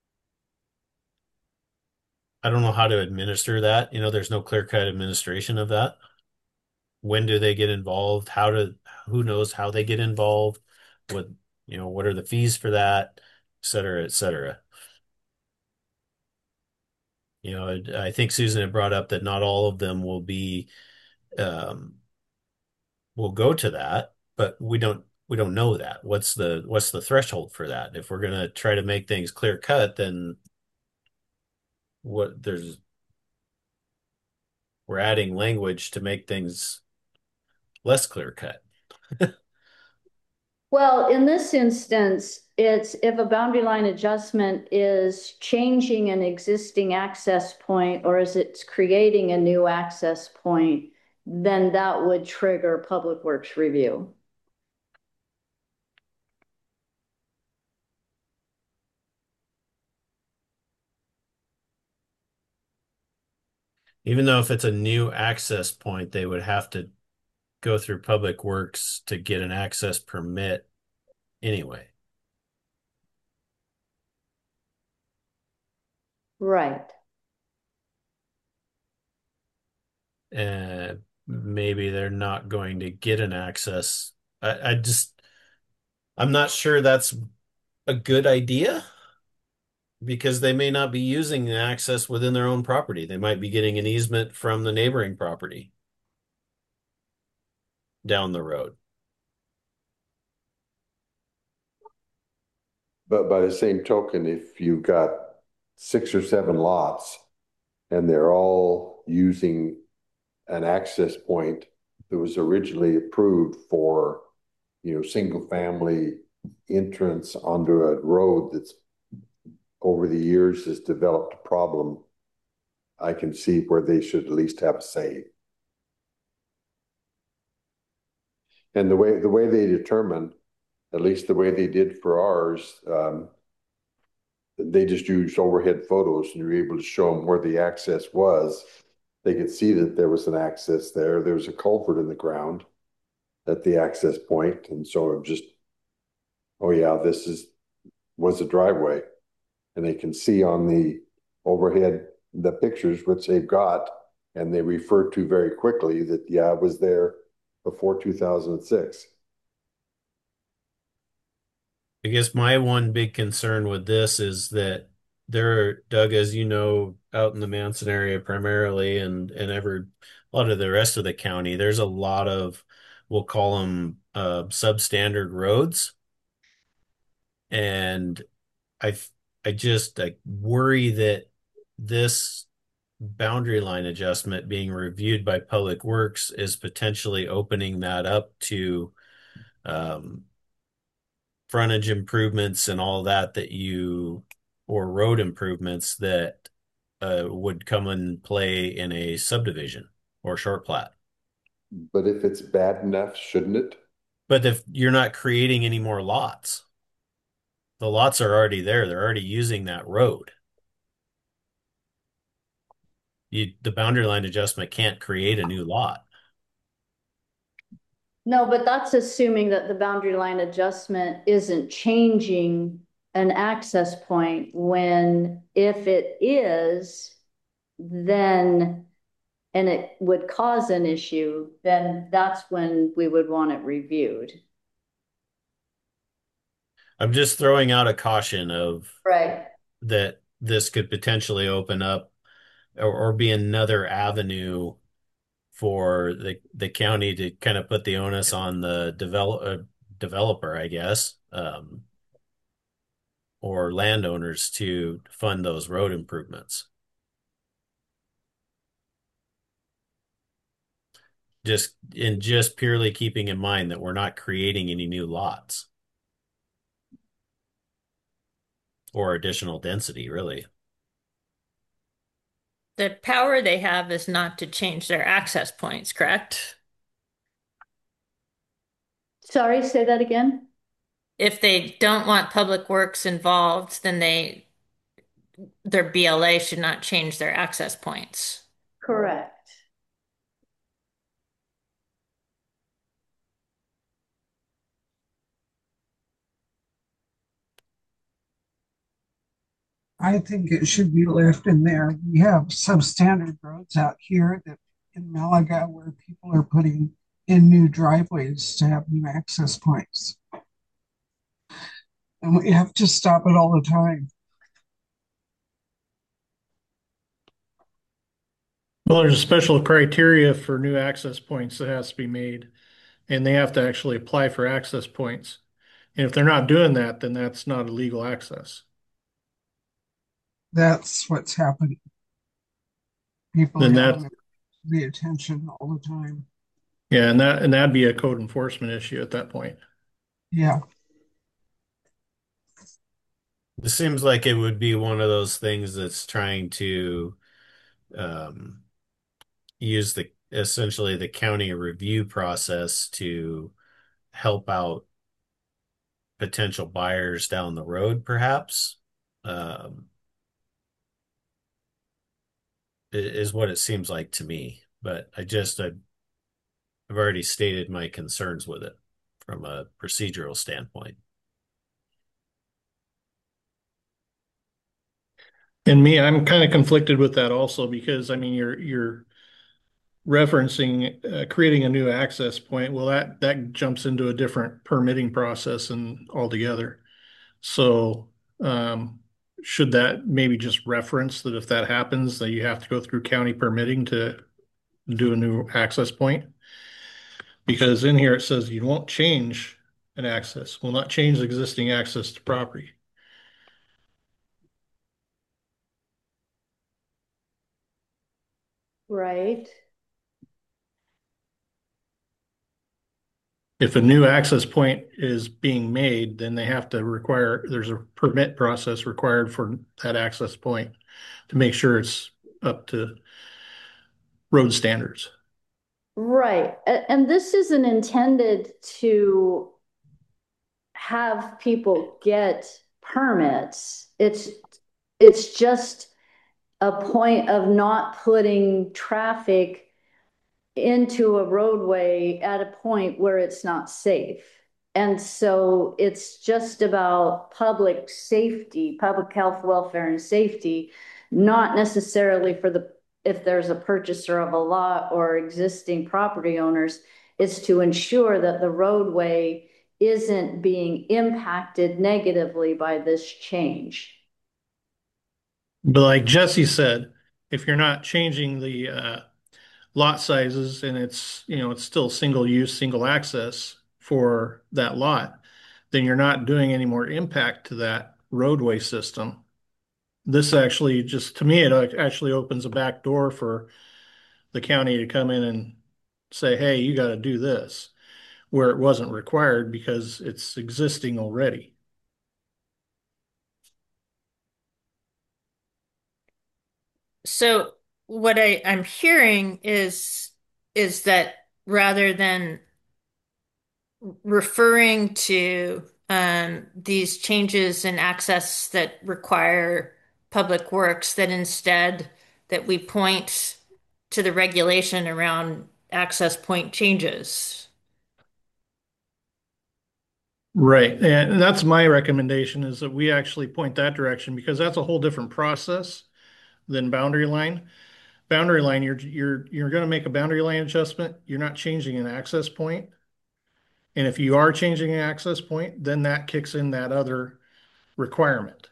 I don't know how to administer that. You know, there's no clear-cut administration of that. When do they get involved? How to, who knows how they get involved? What, you know, what are the fees for that, et cetera, et cetera. You know, I, I think Susan had brought up that not all of them will be um will go to that, but we don't we don't know that. What's the what's the threshold for that? If we're gonna try to make things clear cut, then what there's we're adding language to make things less clear cut. Well, in this instance, it's if a boundary line adjustment is changing an existing access point or is it's creating a new access point, then that would trigger Public Works review. Even though if it's a new access point, they would have to go through Public Works to get an access permit anyway. Right. And maybe they're not going to get an access. I, I just, I'm not sure that's a good idea because they may not be using the access within their own property. They might be getting an easement from the neighboring property down the road. But by the same token, if you've got six or seven lots and they're all using an access point that was originally approved for, you know, single family entrance onto a road that's over the years has developed a problem, I can see where they should at least have a say. And the way the way they determine, at least the way they did for ours, um, they just used overhead photos and you were able to show them where the access was. They could see that there was an access there. There was a culvert in the ground at the access point, and so it just, oh yeah, this is was a driveway, and they can see on the overhead the pictures which they've got, and they refer to very quickly that yeah, it was there before two thousand six. I guess my one big concern with this is that there are, Doug, as you know, out in the Manson area primarily and and ever a lot of the rest of the county, there's a lot of we'll call them uh, substandard roads. And I I just I worry that this boundary line adjustment being reviewed by Public Works is potentially opening that up to um, frontage improvements and all that that you or road improvements that uh, would come and play in a subdivision or short plat. But if it's bad enough, shouldn't it? But if you're not creating any more lots, the lots are already there. They're already using that road. You, the boundary line adjustment can't create a new lot. No, but that's assuming that the boundary line adjustment isn't changing an access point when if it is, then and it would cause an issue, then that's when we would want it reviewed. I'm just throwing out a caution of Right. that this could potentially open up or, or be another avenue for the the county to kind of put the onus on the develop uh, developer, I guess, um, or landowners to fund those road improvements. Just in just purely keeping in mind that we're not creating any new lots or additional density, really. The power they have is not to change their access points, correct? Sorry, say that again? If they don't want Public Works involved, then they their B L A should not change their access points. Correct. I think it should be left in there. We have substandard roads out here that in Malaga where people are putting in new driveways to have new access points. And we have to stop it all the time. Well, there's a special criteria for new access points that has to be made, and they have to actually apply for access points. And if they're not doing that, then that's not illegal access. That's what's happening. People Then are that, having to pay attention all the time. yeah, and that and that'd be a code enforcement issue at that point. Yeah. It seems like it would be one of those things that's trying to um, use the essentially the county review process to help out potential buyers down the road, perhaps, um, i- is what it seems like to me. But I just, I, I've already stated my concerns with it from a procedural standpoint. And me, I'm kind of conflicted with that also because I mean you're you're referencing uh, creating a new access point. Well, that that jumps into a different permitting process and altogether. So, um, should that maybe just reference that if that happens, that you have to go through county permitting to do a new access point? Because in here it says you won't change an access, will not change existing access to property. Right. If a new access point is being made, then they have to require, there's a permit process required for that access point to make sure it's up to road standards. Right. A- And this isn't intended to have people get permits. It's it's just a point of not putting traffic into a roadway at a point where it's not safe. And so it's just about public safety, public health, welfare, and safety, not necessarily for the, if there's a purchaser of a lot or existing property owners, it's to ensure that the roadway isn't being impacted negatively by this change. But like Jesse said, if you're not changing the uh, lot sizes and it's, you know, it's still single use, single access for that lot, then you're not doing any more impact to that roadway system. This actually just, to me, it actually opens a back door for the county to come in and say, hey, you got to do this, where it wasn't required because it's existing already. So what I, I'm hearing is is that rather than referring to um, these changes in access that require public works, that instead that we point to the regulation around access point changes. Right. And that's my recommendation is that we actually point that direction because that's a whole different process than boundary line. Boundary line, you're you're you're going to make a boundary line adjustment. You're not changing an access point. And if you are changing an access point, then that kicks in that other requirement.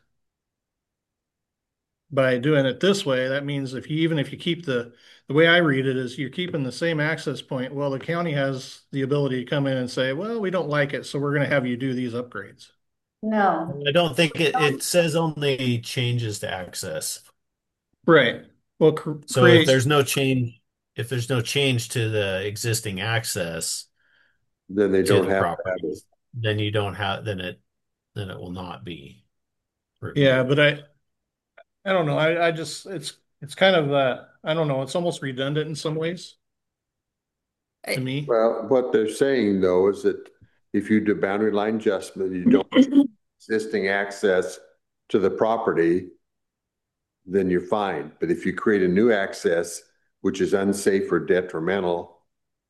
By doing it this way, that means if you even if you keep the the way I read it is you're keeping the same access point, well, the county has the ability to come in and say, well, we don't like it, so we're going to have you do these upgrades. No. I don't think it, it says only changes to access. Right. Well, cr So if create, there's no change, if there's no change to the existing access Then they to don't the have to have it. properties, then you don't have, then it, then it will not be Yeah, reviewed. but I, I don't know. I, I just, it's, it's kind of, uh, I don't know. It's almost redundant in some ways to I- me. Well, what they're saying though is that if you do boundary line adjustment, you don't have existing access to the property, then you're fine. But if you create a new access, which is unsafe or detrimental,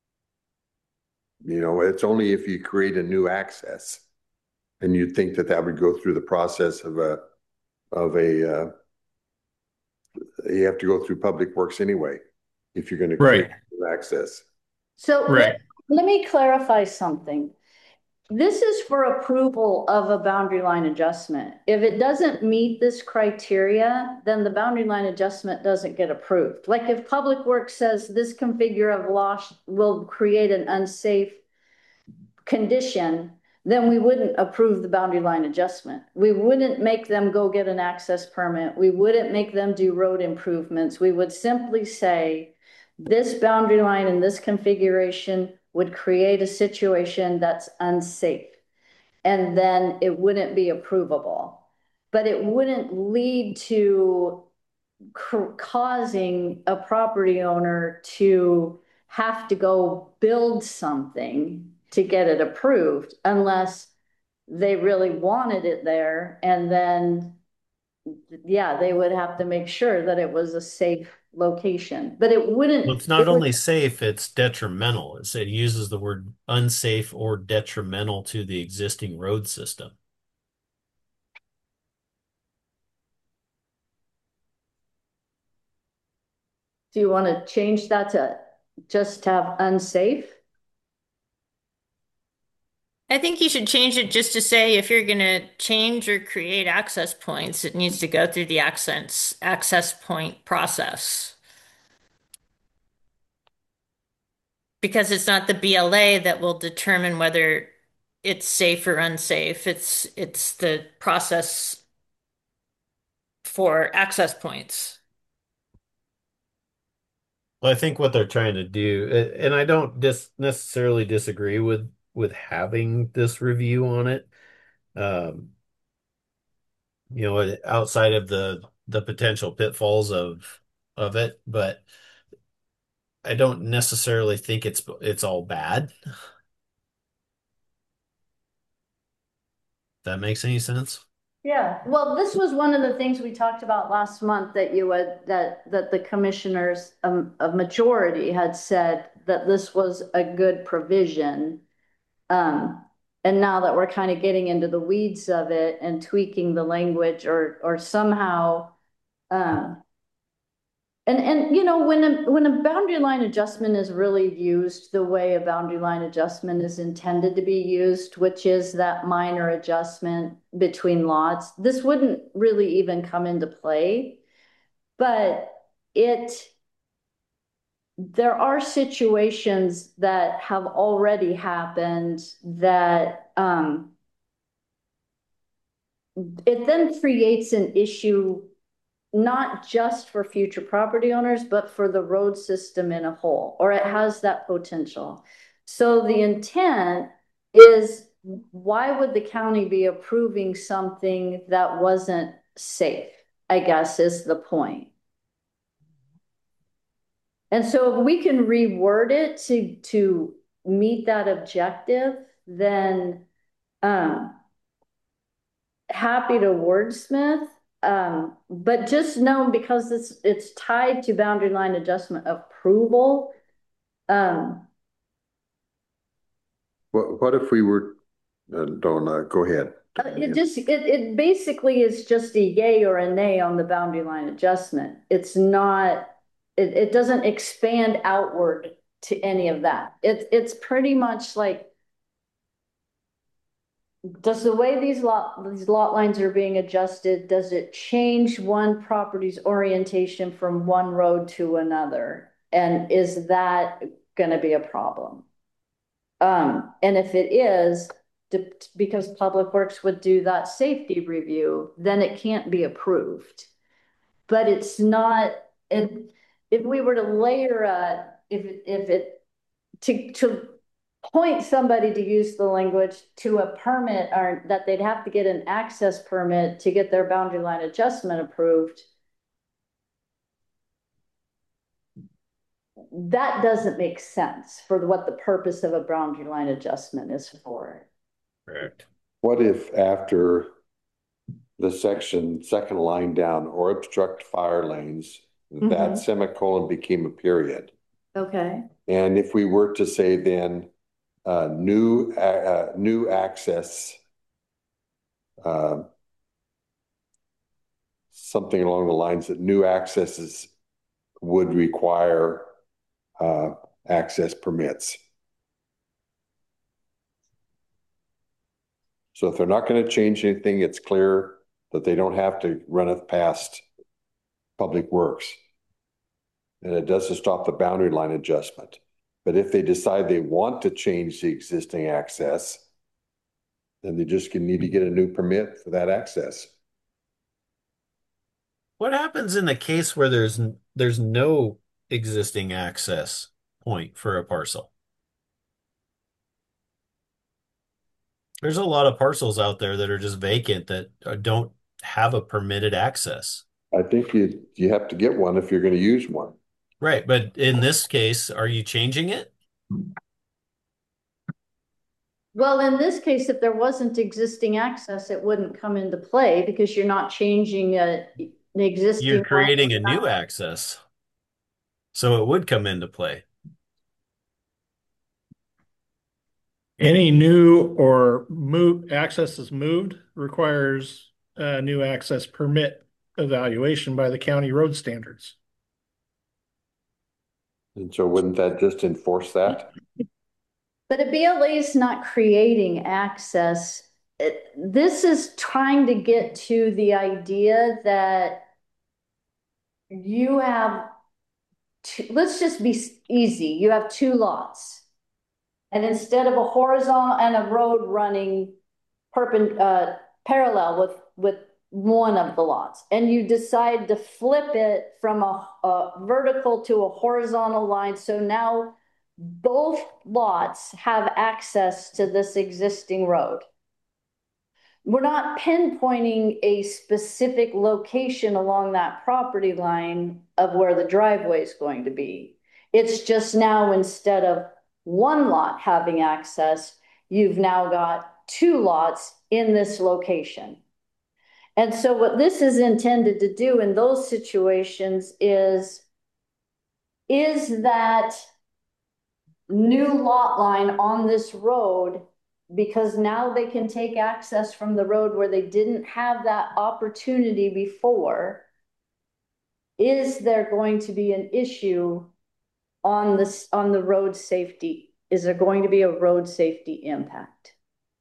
you know, it's only if you create a new access. And you'd think that that would go through the process of a, of a, uh, you have to go through Public Works anyway, if you're going to create Right, new access. So right. let, let me clarify something. This is for approval of a boundary line adjustment. If it doesn't meet this criteria, then the boundary line adjustment doesn't get approved. Like if Public Works says this configure of law will create an unsafe condition, then we wouldn't approve the boundary line adjustment. We wouldn't make them go get an access permit. We wouldn't make them do road improvements. We would simply say, this boundary line in this configuration would create a situation that's unsafe. And then it wouldn't be approvable. But it wouldn't lead to causing a property owner to have to go build something to get it approved unless they really wanted it there. And then, yeah, they would have to make sure that it was a safe location, but it Well, wouldn't, it's not it would, only safe, it's detrimental. It's, it uses the word unsafe or detrimental to the existing road system. do you want to change that to just have unsafe? I think you should change it just to say if you're going to change or create access points, it needs to go through the access access point process. Because it's not the B L A that will determine whether it's safe or unsafe. It's it's the process for access points. Well, I think what they're trying to do, a- and I don't dis necessarily disagree with with having this review on it. Um, you know, outside of the the potential pitfalls of of it, but I don't necessarily think it's it's all bad. If that makes any sense? Yeah, well, this was one of the things we talked about last month that you had, that, that the commissioners, um, a majority had said that this was a good provision. Um, and now that we're kind of getting into the weeds of it and tweaking the language or, or somehow, um, and, and, you know, when a, when a boundary line adjustment is really used the way a boundary line adjustment is intended to be used, which is that minor adjustment between lots, this wouldn't really even come into play. But it, there are situations that have already happened that, um, it then creates an issue not just for future property owners, but for the road system in a whole, or it has that potential. So the intent is, why would the county be approving something that wasn't safe, I guess is the point. And so if we can reword it to, to meet that objective, then um, happy to wordsmith. Um, but just know, because it's it's tied to boundary line adjustment approval. Um, What, what if we were, uh, don't, uh, go ahead. it just it it basically is just a yay or a nay on the boundary line adjustment. It's not, it, it doesn't expand outward to any of that. It's it's pretty much like, does the way these lot, these lot lines are being adjusted, does it change one property's orientation from one road to another? And is that gonna be a problem? Um, and if it is, because Public Works would do that safety review, then it can't be approved. But it's not, and if we were to layer a, if, if it, to, to point somebody to use the language to a permit, or that they'd have to get an access permit to get their boundary line adjustment approved, that doesn't make sense for what the purpose of a boundary line adjustment is for. Correct. What if after the section, second line down, or obstruct fire lanes, Mhm. that semicolon became a period? Okay. And if we were to say then, uh, new, uh, new access, uh, something along the lines that new accesses would require uh, access permits. So if they're not going to change anything, it's clear that they don't have to run it past Public Works. And it doesn't stop the boundary line adjustment. But if they decide they want to change the existing access, then they just need to get a new permit for that access. What happens in the case where there's there's no existing access point for a parcel? There's a lot of parcels out there that are just vacant that uh, don't have a permitted access. I think you you have to get one if you're going to use one. Right, but in this case, are you changing it? Well, in this case, if there wasn't existing access, it wouldn't come into play because you're not changing a, an existing. You're creating a new access. So it would come into play. Any new or move access is moved requires a new access permit evaluation by the county road standards. And so wouldn't that just enforce that? But a B L A is not creating access. It, this is trying to get to the idea that you have, two, let's just be easy. You have two lots. And instead of a horizontal and a road running perpend uh, parallel with, with one of the lots, and you decide to flip it from a, a vertical to a horizontal line. So now both lots have access to this existing road. We're not pinpointing a specific location along that property line of where the driveway is going to be. It's just now, instead of one lot having access, you've now got two lots in this location. And so what this is intended to do in those situations is, is that new lot line on this road, because now they can take access from the road where they didn't have that opportunity before, is there going to be an issue on this, on the road safety? Is there going to be a road safety impact?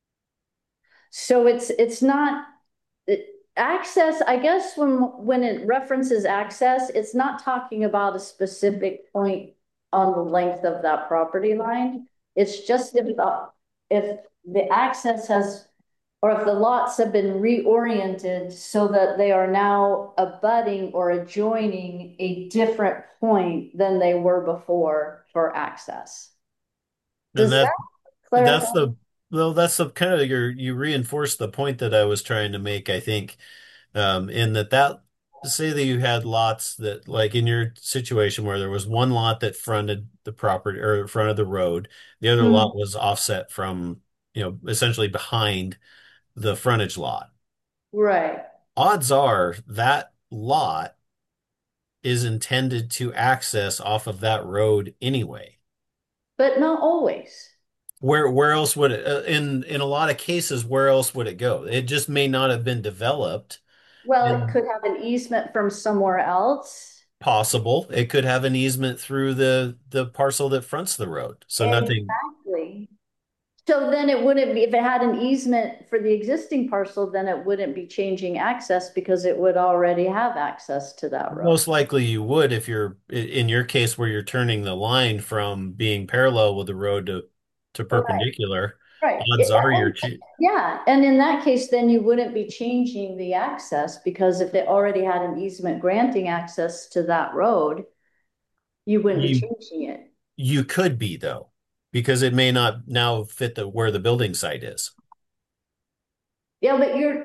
So it's it's not it, access. I guess when when it references access, it's not talking about a specific point on the length of that property line. It's just if the, if the access has, or if the lots have been reoriented so that they are now abutting or adjoining a different point than they were before for access. Does And that, that clarify? that's the well, that's the kind of your you reinforce the point that I was trying to make, I think, um, in that that say that you had lots that, like in your situation where there was one lot that fronted the property or fronted the road, the other Mhm. lot was offset from, you know, essentially behind the frontage lot. Right. Odds are that lot is intended to access off of that road anyway. But not always. Where where else would it, uh, in in a lot of cases, where else would it go? It just may not have been developed. Well, it And could have an easement from somewhere else. possible it could have an easement through the the parcel that fronts the road. So nothing. Exactly. So then it wouldn't be, if it had an easement for the existing parcel, then it wouldn't be changing access because it would already have access to that road. Most likely you would if you're i- in your case where you're turning the line from being parallel with the road to to perpendicular. Right. Odds It- are you're and- ch- yeah, and in that case, then you wouldn't be changing the access because if it already had an easement granting access to that road, you wouldn't be you changing it. You could be though, because it may not now fit the where the building site is. Yeah, but you're,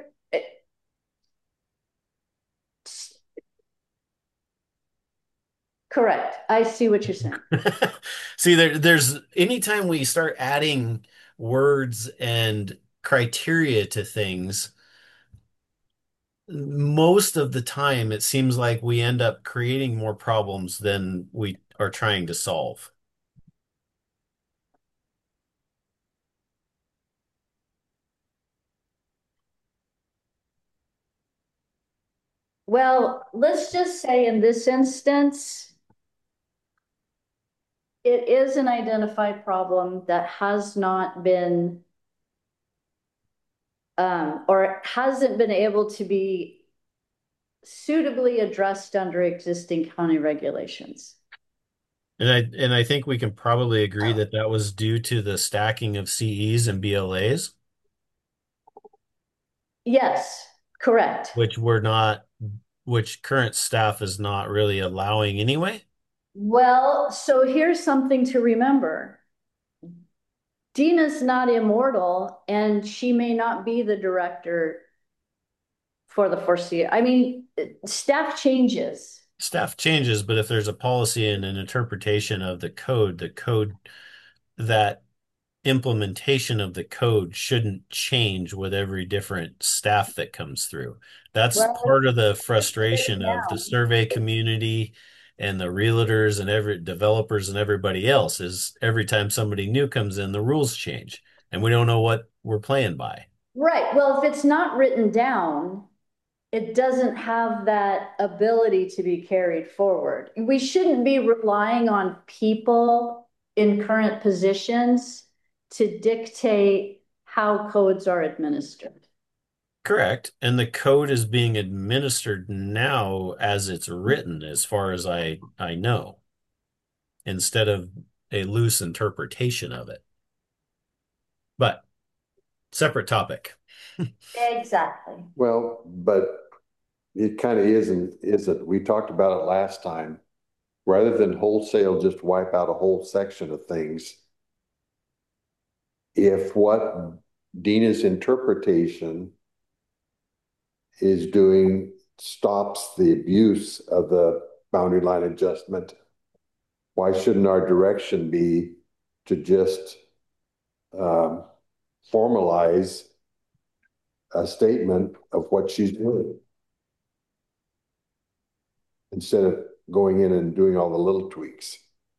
correct. I see what you're saying. See, there, there's anytime we start adding words and criteria to things, most of the time it seems like we end up creating more problems than we are trying to solve. Well, let's just say in this instance, it is an identified problem that has not been um, or hasn't been able to be suitably addressed under existing county regulations. And I and I think we can probably agree that that was due to the stacking of C Es and B L As, Yes, correct. which we're not, which current staff is not really allowing anyway. Well, so here's something to remember. Dina's not immortal, and she may not be the director for the foreseeable. I mean, staff changes. Staff changes, but if there's a policy and an interpretation of the code, the code that implementation of the code shouldn't change with every different staff that comes through. That's Well, part of the it's written frustration of the down. survey community and the realtors and every developers and everybody else is every time somebody new comes in, the rules change and we don't know what we're playing by. Right. Well, if it's not written down, it doesn't have that ability to be carried forward. We shouldn't be relying on people in current positions to dictate how codes are administered. Correct. And the code is being administered now as it's written, as far as I, I know, instead of a loose interpretation of it. But separate topic. Exactly. Well, but it kind of isn't, isn't. We talked about it last time. Rather than wholesale just wipe out a whole section of things, if what Dina's interpretation is doing stops the abuse of the boundary line adjustment, why shouldn't our direction be to just um, formalize a statement of what she's doing instead of going in and doing all the little tweaks?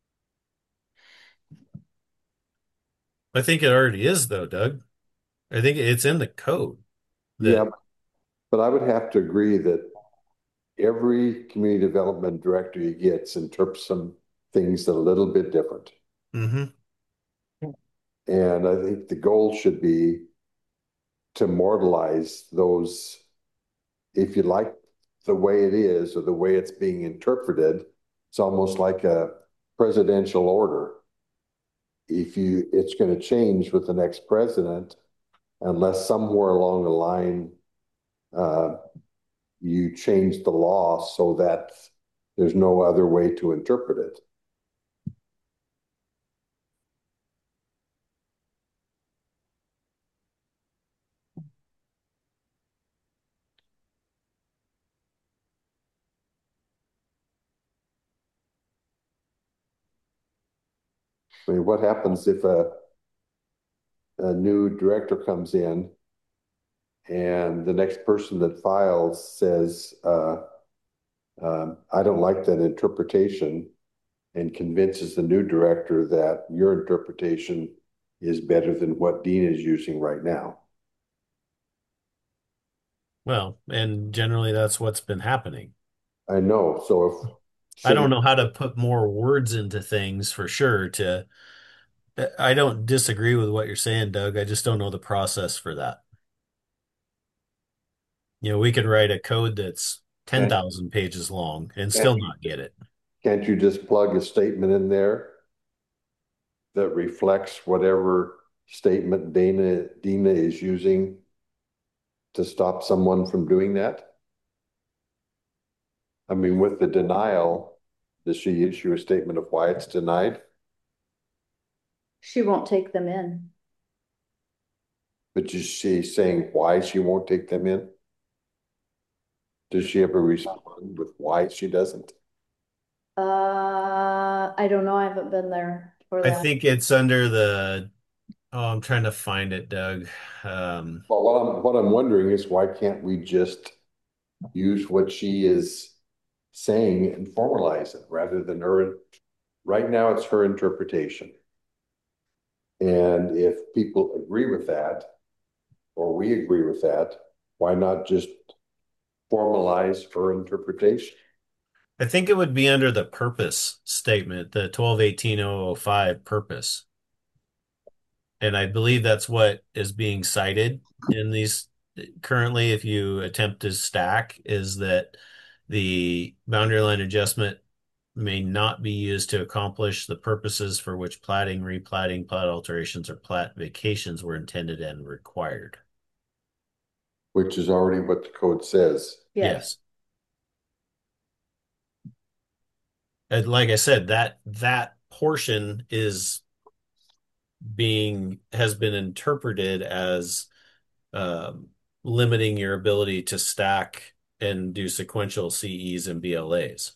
I think it already is, though, Doug. I think it's in the code that, Yeah, but I would have to agree that every community development director you get interprets some things a little bit different. Mhm. And I think the goal should be to immortalize those, if you like the way it is or the way it's being interpreted, it's almost like a presidential order. If you, it's going to change with the next president, unless somewhere along the line uh, you change the law so that there's no other way to interpret it. I mean, what happens if a a new director comes in and the next person that files says, uh, um, I don't like that interpretation, and convinces the new director that your interpretation is better than what Dean is using right now? well, and generally that's what's been happening. I know. So if I don't know how to put more words into things for sure to, I don't disagree with what you're saying, Doug. I just don't know the process for that. You know, we could write a code that's ten thousand pages long and still not get it. Can't you just plug a statement in there that reflects whatever statement Dana Dina is using to stop someone from doing that? I mean, with the denial, does she issue a statement of why it's denied? She won't take them in. But is she saying why she won't take them in? Does she ever respond with why she doesn't? Uh, I don't know. I haven't been there for I that. think it's under the, oh, I'm trying to find it, Doug. Um, Well, what I'm, what I'm wondering is why can't we just use what she is saying and formalize it rather than her, right now it's her interpretation. And if people agree with that, or we agree with that, why not just formalize her interpretation? I think it would be under the purpose statement, the twelve eighteen oh oh five purpose. And I believe that's what is being cited in these currently, if you attempt to stack, is that the boundary line adjustment may not be used to accomplish the purposes for which platting, replatting, plat alterations, or plat vacations were intended and required. Which is already what the code says. Yes. And like I said, that that portion is being has been interpreted as um, limiting your ability to stack and do sequential C Es and B L As.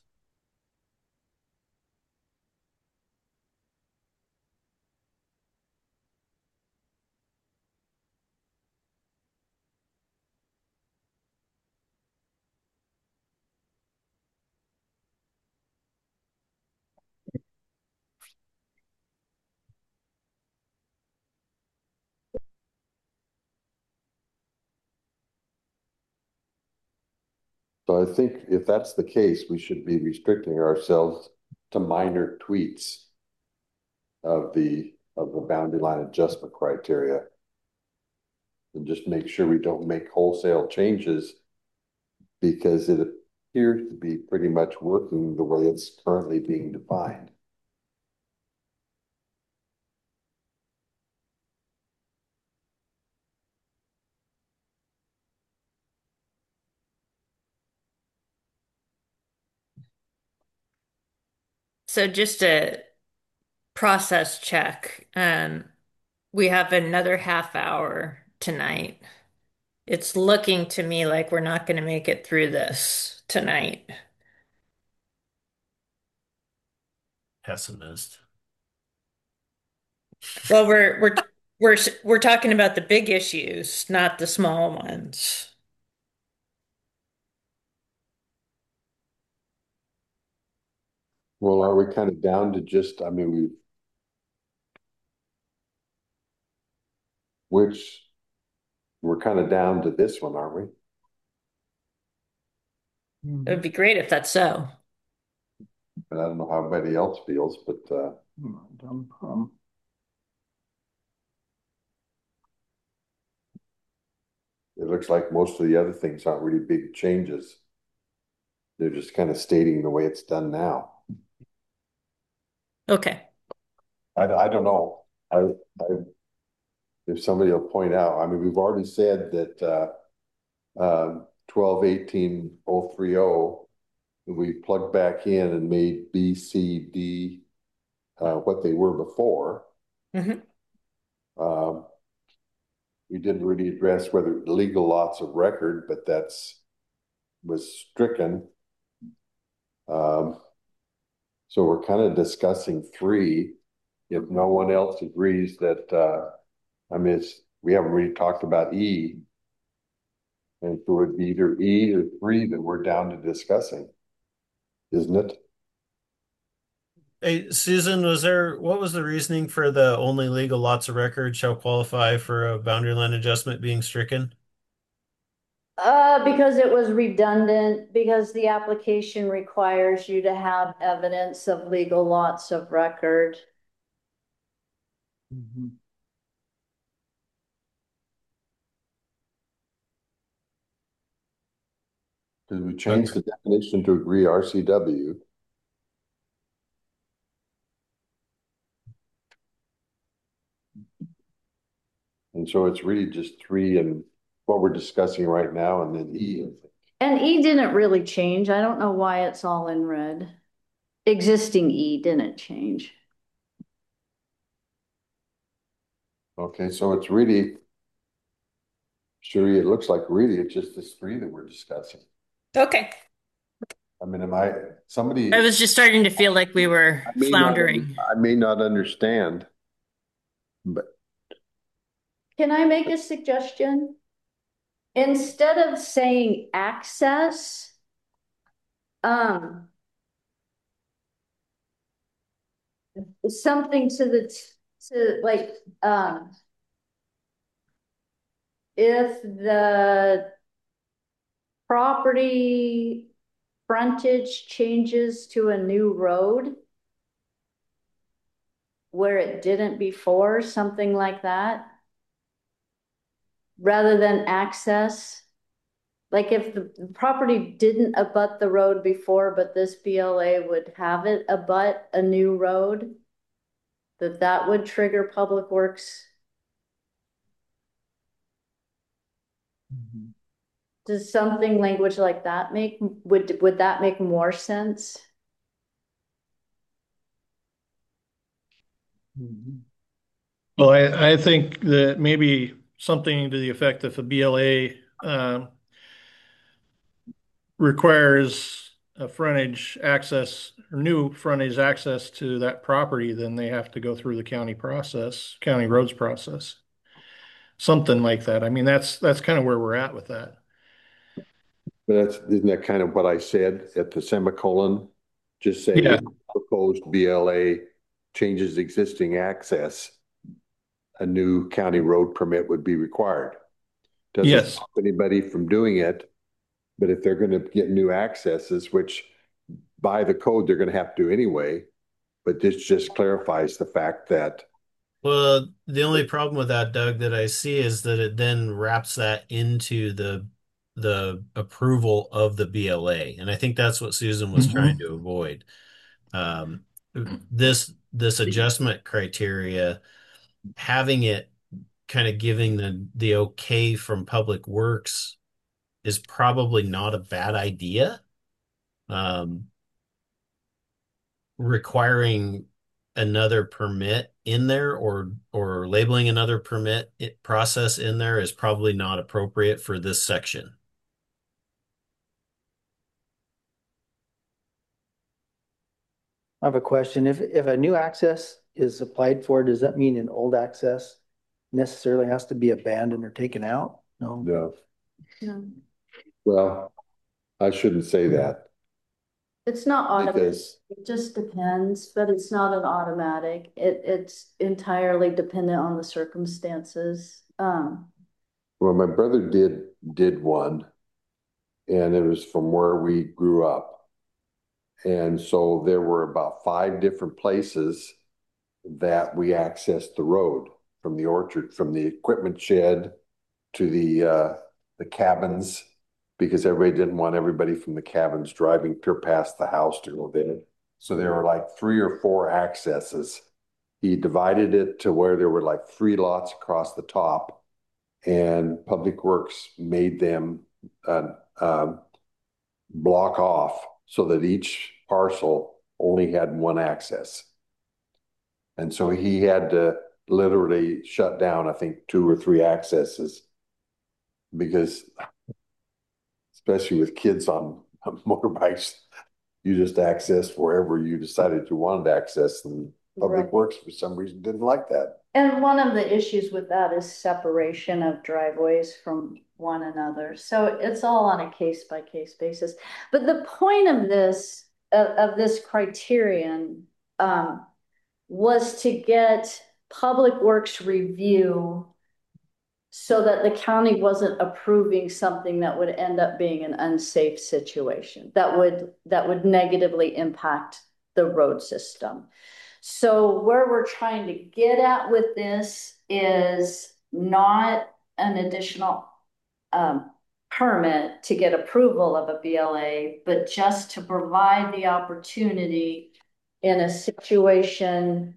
So I think if that's the case, we should be restricting ourselves to minor tweaks of the of the boundary line adjustment criteria. And just make sure we don't make wholesale changes because it appears to be pretty much working the way it's currently being defined. So just a process check. Um, we have another half hour tonight. It's looking to me like we're not going to make it through this tonight. Pessimist. Well, we're we're we're we're talking about the big issues, not the small ones. Well, are we kind of down to just, I mean, we, which we're kind of down to this one, aren't we? It would be great if that's so. And I don't know how everybody else feels, but uh, Um, it looks like most of the other things aren't really big changes. They're just kind of stating the way it's done now. Okay. I, I don't know. I, I, if somebody will point out, I mean, we've already said that uh, uh, twelve eighteen oh three oh, we plugged back in and made B, C, D uh, what they were before. Mm-hmm. Um, we didn't really address whether legal lots of record, but that's was stricken. Um, so we're kind of discussing three. If no one else agrees that, uh, I mean, it's, we haven't really talked about E. And if it would be either E or three, then we're down to discussing, isn't it? Hey, Susan, was there, what was the reasoning for the only legal lots of record shall qualify for a boundary line adjustment being stricken? Uh, because it was redundant, because the application requires you to have evidence of legal lots of record. mm-hmm. Because we changed the definition to agree R C W. And so it's really just three and what we're discussing right now, and then E. And E didn't really change. I don't know why it's all in red. Existing E didn't change. Okay, so it's really, Sherry, it looks like really it's just this three that we're discussing. Okay. I mean, am I, somebody, I was just starting to feel like we were I may not, floundering. I may not understand, but Can I make a suggestion? Instead of saying access, um, something to the, to like, um, if the property frontage changes to a new road where it didn't before, something like that, rather than access. Like if the property didn't abut the road before, but this B L A would have it abut a new road, that that would trigger Public Works. Does something language like that make, would, would that make more sense? Well, I, I think that maybe something to the effect if a B L A um, requires a frontage access or new frontage access to that property, then they have to go through the county process, county roads process. Something like that. I mean, that's that's kind of where we're at with that. but that's, isn't that kind of what I said at the semicolon? Just say Yeah. if proposed B L A changes existing access, a new county road permit would be required. Doesn't Yes. stop anybody from doing it, but if they're going to get new accesses, which by the code they're going to have to do anyway, but this just clarifies the fact that Well, the only problem with that, Doug, that I see is that it then wraps that into the the approval of the B L A, and I think that's what Susan was trying Mhm. to avoid. Um, this this adjustment criteria, having it kind of giving the the okay from Public Works is probably not a bad idea. Um, requiring another permit in there or or labeling another permit it, process in there is probably not appropriate for this section. I have a question. If, if a new access is applied for, does that mean an old access necessarily has to be abandoned or taken out? No. no. No. Well, I shouldn't say that It's not automatic. because It just depends, but it's not an automatic. It, it's entirely dependent on the circumstances. Um, well, my brother did did one, and it was from where we grew up. And so there were about five different places that we accessed the road from the orchard, from the equipment shed to the uh, the cabins, because everybody didn't want everybody from the cabins driving past the house to go there. So there were like three or four accesses. He divided it to where there were like three lots across the top, and Public Works made them uh, um, block off so that each parcel only had one access. And so he had to literally shut down, I think, two or three accesses because, especially with kids on, on motorbikes, you just access wherever you decided you wanted to access. And Public Right. Works, for some reason, didn't like that. And one of the issues with that is separation of driveways from one another. So it's all on a case by case basis. But the point of this, of, of this criterion, um, was to get Public Works review so that the county wasn't approving something that would end up being an unsafe situation that would that would negatively impact the road system. So where we're trying to get at with this is not an additional um, permit to get approval of a B L A, but just to provide the opportunity in a situation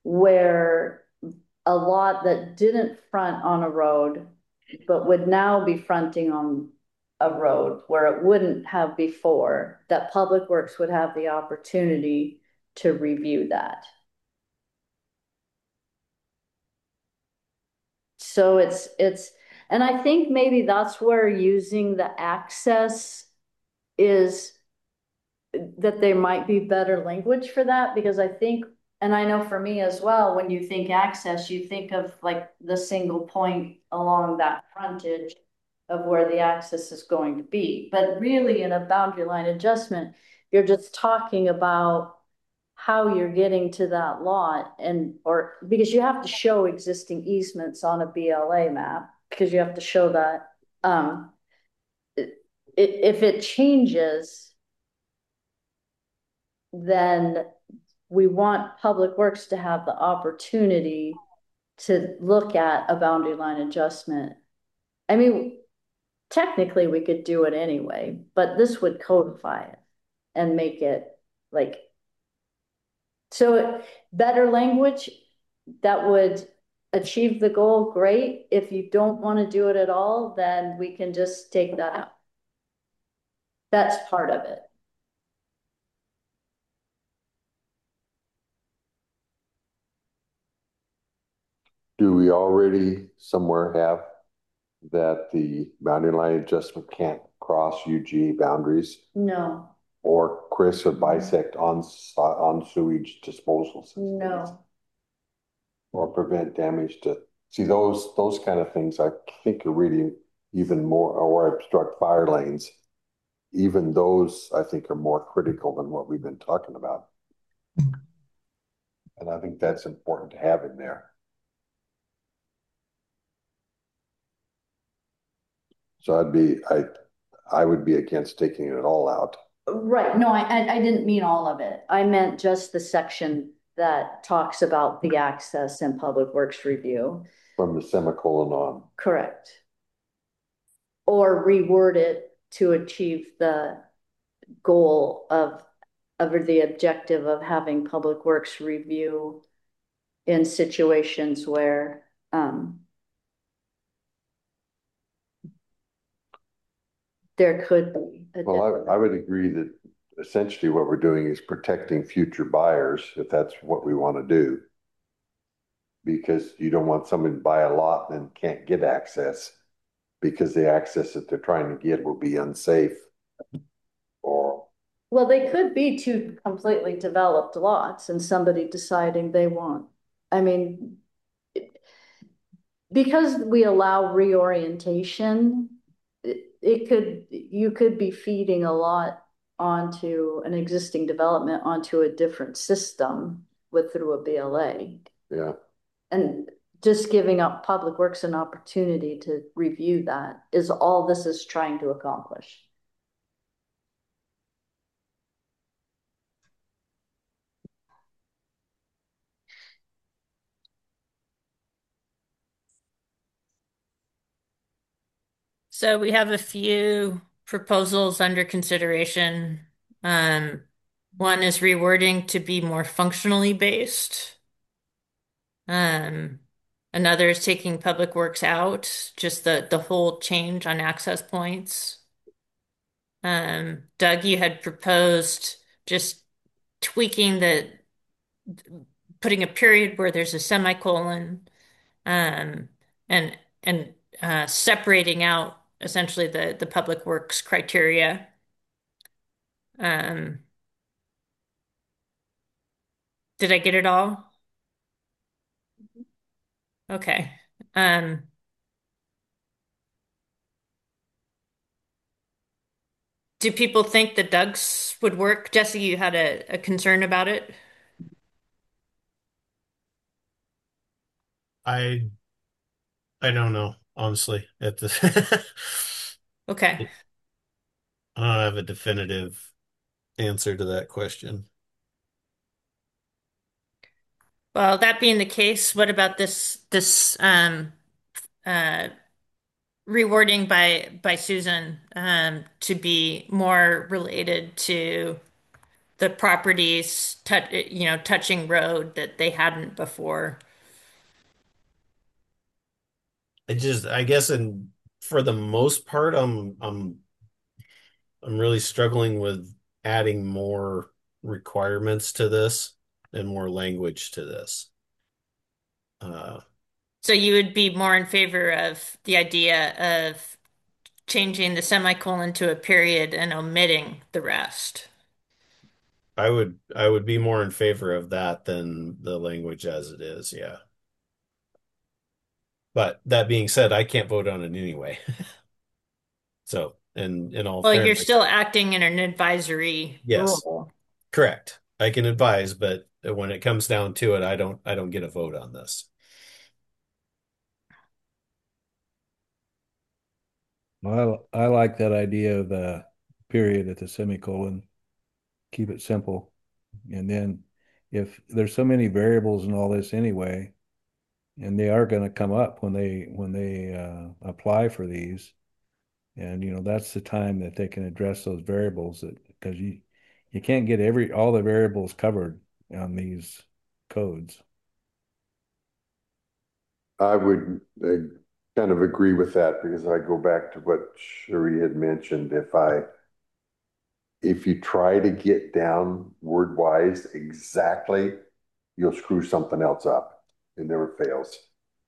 where a lot that didn't front on a road, but would now be fronting on a road where it wouldn't have before, that Public Works would have the opportunity to review that. So it's, it's, and I think maybe that's where using the access is, that there might be better language for that, because I think, and I know for me as well, when you think access, you think of like the single point along that frontage of where the access is going to be. But really in a boundary line adjustment, you're just talking about how you're getting to that lot, and, or, because you have to show existing easements on a B L A map, because you have to show that, um, it, if it changes, then we want Public Works to have the opportunity to look at a boundary line adjustment. I mean, technically we could do it anyway, but this would codify it and make it like, so better language that would achieve the goal, great. If you don't want to do it at all, then we can just take that out. That's part of it. Do we already somewhere have that the boundary line adjustment can't cross U G boundaries? No, Or Chris would bisect on, on sewage disposal systems? no. Or prevent damage to, see, those, those kind of things, I think are really even more, or obstruct fire lanes. Even those, I think, are more critical than what we've been talking about. And I think that's important to have in there. So I'd be, I, I would be against taking it all out. Right, no, I, I, I didn't mean all of it. I meant just the section that talks about the access and Public Works review. From the semicolon on. Correct. Or reword it to achieve the goal of, of the objective of having Public Works review in situations where, um, there could be. a Well, I, I would agree that essentially what we're doing is protecting future buyers, if that's what we want to do. Because you don't want someone to buy a lot and can't get access because the access that they're trying to get will be unsafe. Or Well, they could be two completely developed lots and somebody deciding they want, I mean, because we allow reorientation, it, it could, you could be feeding a lot onto an existing development onto a different system with through a B L A. yeah. And just giving up Public Works an opportunity to review that is all this is trying to accomplish. So we have a few proposals under consideration. Um, one is rewording to be more functionally based. Um, another is taking Public Works out, just the the whole change on access points. Um, Doug, you had proposed just tweaking the, putting a period where there's a semicolon, um, and and uh, separating out essentially the the Public Works criteria. Um, did I get it all? Okay. Um, do people think that Doug's would work? Jesse, you had a, a concern about it? I I don't know, honestly. At the Okay. I don't have a definitive answer to that question. Well, that being the case, what about this this um uh rewarding by by Susan um to be more related to the properties touch you know touching road that they hadn't before? I just I guess in for the most part, I'm I'm I'm really struggling with adding more requirements to this and more language to this. Uh, So you would be more in favor of the idea of changing the semicolon to a period and omitting the rest? I would I would be more in favor of that than the language as it is, yeah. But that being said, I can't vote on it anyway. So, in in all Well, you're fairness, still acting in an advisory yes, role. correct. I can advise, but when it comes down to it, I don't I don't get a vote on this. Well, I, I like that idea of the period at the semicolon. Keep it simple. And then if there's so many variables in all this anyway, and they are going to come up when they when they uh, apply for these, and you know that's the time that they can address those variables that because you you can't get every all the variables covered on these codes. I would uh, kind of agree with that because I go back to what Sherry had mentioned. If I, if you try to get down word wise exactly, you'll screw something else up. It never fails.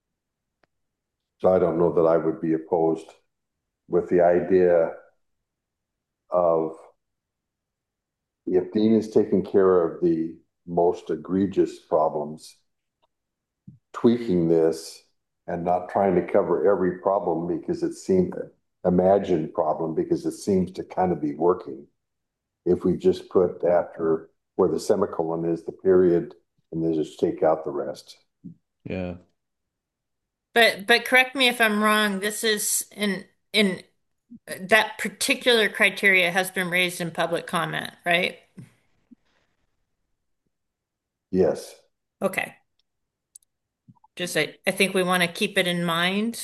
So I don't know that I would be opposed with the idea of if Dean is taking care of the most egregious problems, tweaking this and not trying to cover every problem because it seemed imagined problem because it seems to kind of be working. If we just put after where the semicolon is the period and then just take out the rest. Yeah. But but correct me if I'm wrong, this is in in that particular criteria has been raised in public comment, right? Yes. Okay. Just I, I think we want to keep it in mind.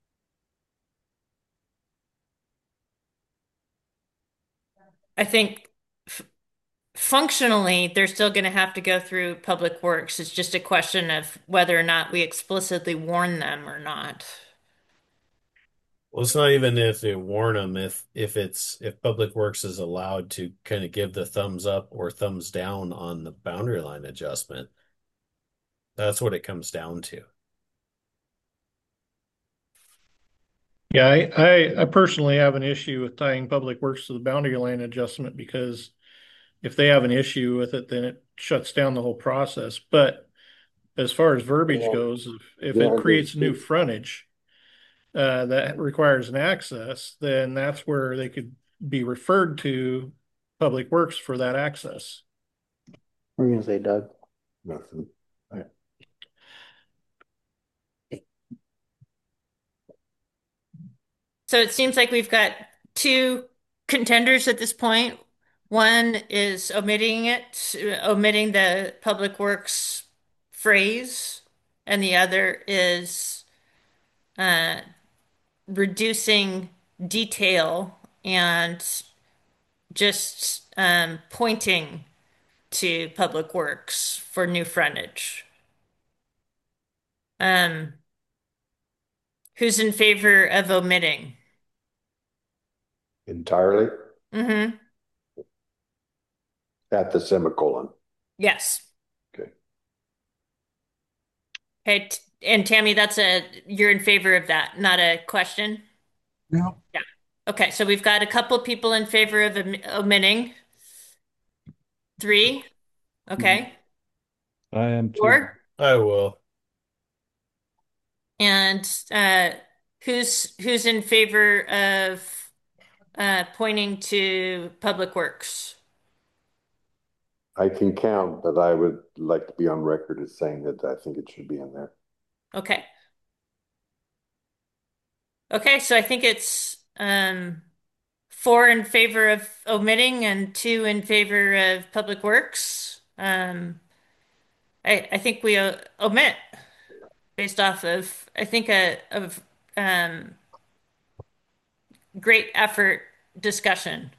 I think f functionally they're still going to have to go through Public Works. It's just a question of whether or not we explicitly warn them or not. Well, it's not even if they warn them, if if it's if Public Works is allowed to kind of give the thumbs up or thumbs down on the boundary line adjustment. That's what it comes down to. Yeah, I, I, I personally have an issue with tying Public Works to the boundary line adjustment because if they have an issue with it, then it shuts down the whole process. But as far as verbiage Yeah. goes, if, if Yeah, it creates new they- frontage uh, that requires an access, then that's where they could be referred to Public Works for that access. What are you gonna say, Doug? Nothing. So it seems like we've got two contenders at this point. One is omitting it, omitting the Public Works phrase, and the other is uh, reducing detail and just um, pointing to Public Works for new frontage. Um, who's in favor of omitting? Entirely Mm-hmm. at the semicolon. Yes. Okay. Okay, t- and Tammy, that's a, you're in favor of that, not a question? No, Yeah. Okay, so we've got a couple people in favor of om- omitting. Three, okay. I am too. Four, I will. and uh, who's who's in favor of uh, pointing to Public Works? I can count, but I would like to be on record as saying that I think it should be in there. Okay. Okay, so I think it's um, four in favor of omitting and two in favor of Public Works. Um, I, I think we uh, omit based off of, I think, a of um, great effort discussion.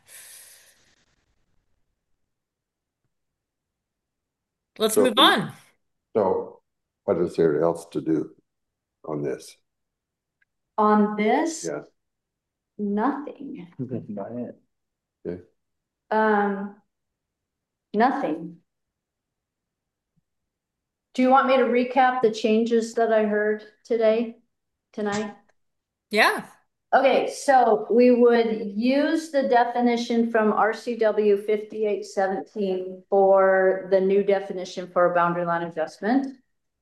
Let's So, move on. so what is there else to do on this? On this, Yeah. nothing. That's about it. Okay. Um, nothing. Do you want me to recap the changes that I heard today, tonight? Yeah. Okay, so we would use the definition from R C W fifty-eight seventeen for the new definition for a boundary line adjustment.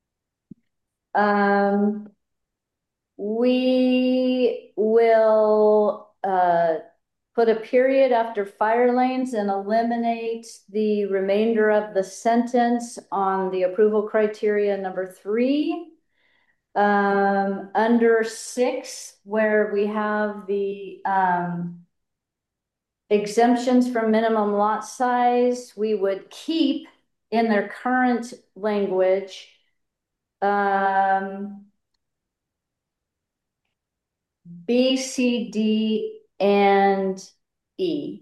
Um, we will uh, put a period after fire lanes and eliminate the remainder of the sentence on the approval criteria number three. Um, under six, where we have the um, exemptions from minimum lot size, we would keep in their current language um, B, C, D, and E.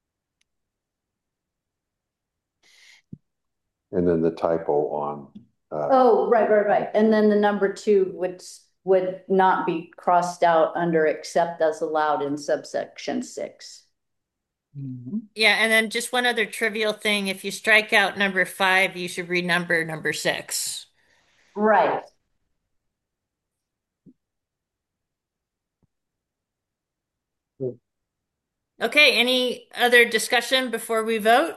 And then the typo on. Uh, oh, right, right, right. And then the number two would would not be crossed out under except as allowed in subsection six. Mm-hmm. Yeah, and then just one other trivial thing. If you strike out number five, you should renumber number six. Right. Okay, any other discussion before we vote?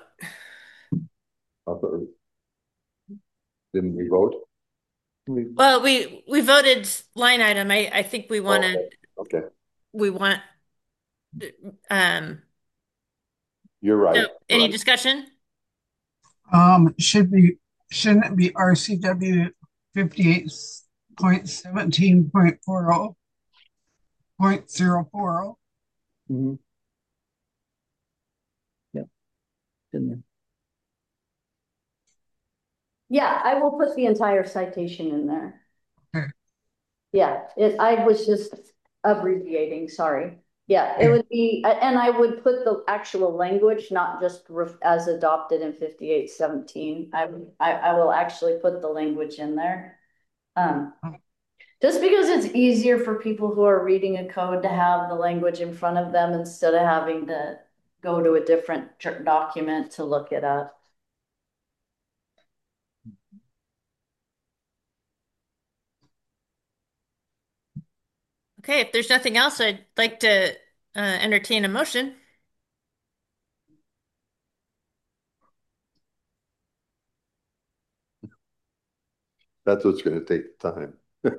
Didn't we vote? Well, we we voted line item. I I think we wanted. Okay. Okay. We want. Um. You're right. So, any right. discussion? Um, should be shouldn't it be R C W fifty-eight point seventeen point forty point zero four zero? Mm-hmm. Yep. In there. Yeah, I will put the entire citation in there. Okay. Yeah, it, I was just abbreviating, sorry. Yeah, it would be, and I would put the actual language, not just as adopted in fifty-eight seventeen. I, I, I will actually put the language in there. Um, just because it's easier for people who are reading a code to have the language in front of them instead of having to go to a different document to look it up. Okay, if there's nothing else, I'd like to uh, entertain a motion. That's what's going to take time.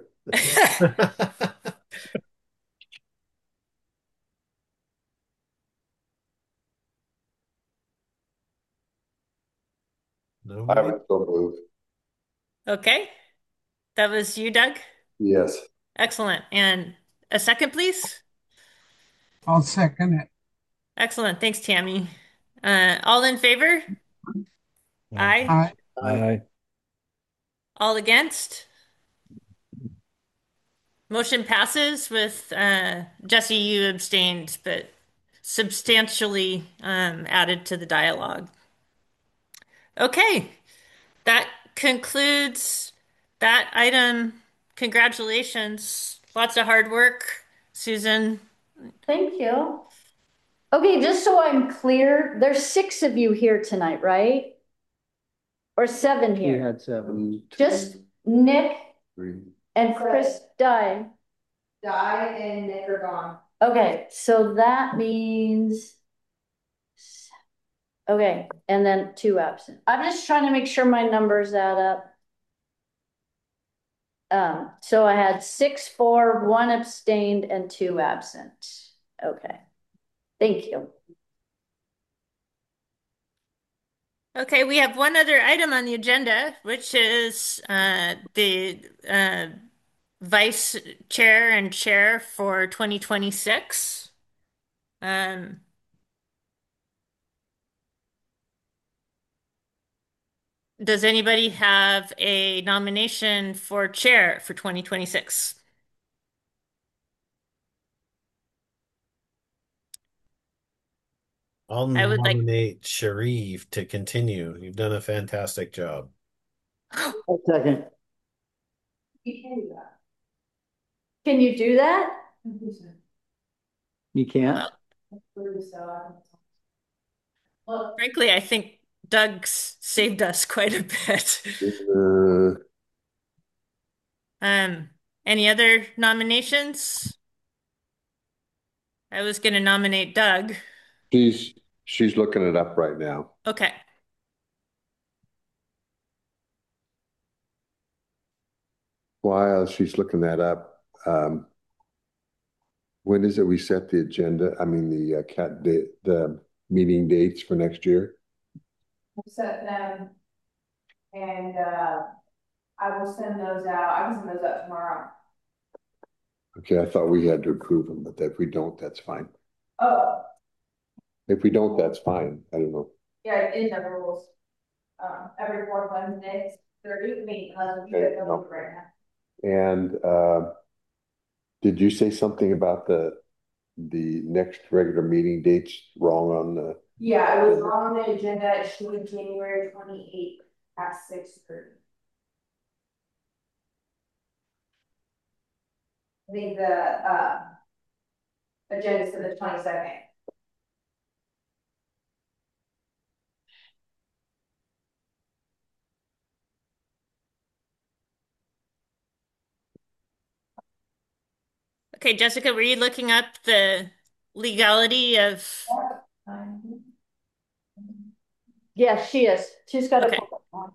No, I would so move. Okay, that was you, Doug? Yes. Excellent. And a second, please? I'll second it. Excellent. Thanks, Tammy. Uh, all in favor? Aye. Aye. Aye. All against? Motion passes with uh, Jesse, you abstained, but substantially um, added to the dialogue. Okay, that concludes that item. Congratulations. Lots of hard work, Susan. Thank you. Okay, just so I'm clear, there's six of you here tonight, right? Or seven here? We had seven. Just Nick Three. and Chris Dye. Dye and Nick are gone. Okay, so that means, okay, and then two absent. I'm just trying to make sure my numbers add up. Um, so I had six, four, one abstained, and two absent. Okay, thank you. Okay, we have one other item on the agenda, which is uh, the uh, vice chair and chair for twenty twenty-six. Um, does anybody have a nomination for chair for twenty twenty-six? I'll I would like- nominate Sharif to continue. You've done a fantastic job. A second. You can do that. Can you do that? You can't? So, Well, frankly, I think Doug's saved us quite a bit. Uh, Um, any other nominations? I was going to nominate Doug. she's, she's looking it up right now. Okay. While she's looking that up, um, when is it we set the agenda? I mean, the uh, cat, the, the meeting dates for next year? Set them. And, uh, I will send those out. I will send those out tomorrow. Okay, I thought we had to approve them, but if we don't, that's fine. Oh, If we don't, that's fine. I don't know. yeah, in the rules. Um, every fourth Wednesday, thirty, meeting, unless we Okay, get the no. vote right now. And uh, did you say something about the the next regular meeting dates wrong on the? Yeah, it was on the agenda. It should be January twenty-eighth at six thirty. I think the, uh, agenda's for the twenty-second. Okay, Jessica, were you looking up the legality of? Yes, she is. She's got Okay. a book on.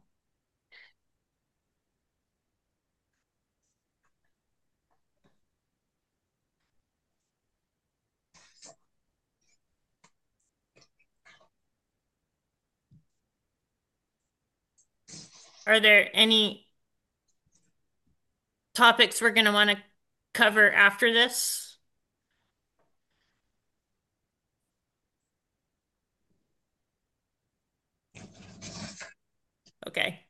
Are there any topics we're going to want to cover after this? Okay.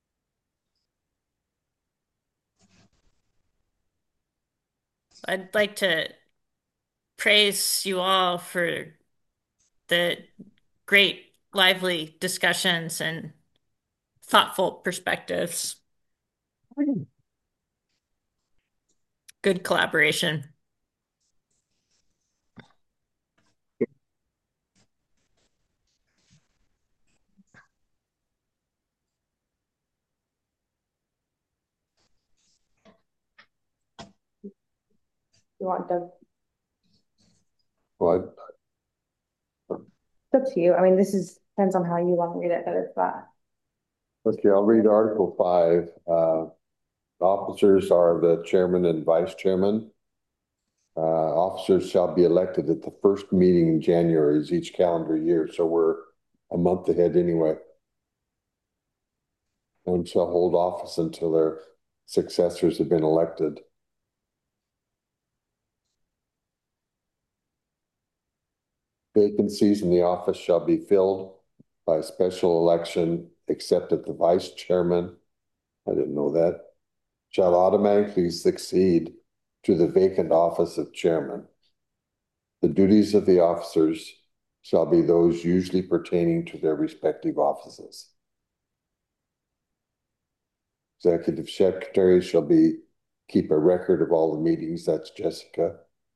I'd like to praise you all for the great, lively discussions and thoughtful perspectives. Good collaboration. You want Doug? Well, It's up to you. I mean, this is, depends on how you want to read it, but it's that. okay, I'll read Article five. Uh, officers are the chairman and vice chairman. Uh, officers shall be elected at the first meeting in January is each calendar year, so we're a month ahead anyway. And shall hold office until their successors have been elected. Vacancies in the office shall be filled by special election, except that the vice chairman, I didn't know that, shall automatically succeed to the vacant office of chairman. The duties of the officers shall be those usually pertaining to their respective offices. Executive secretary shall be keep a record of all the meetings. That's Jessica.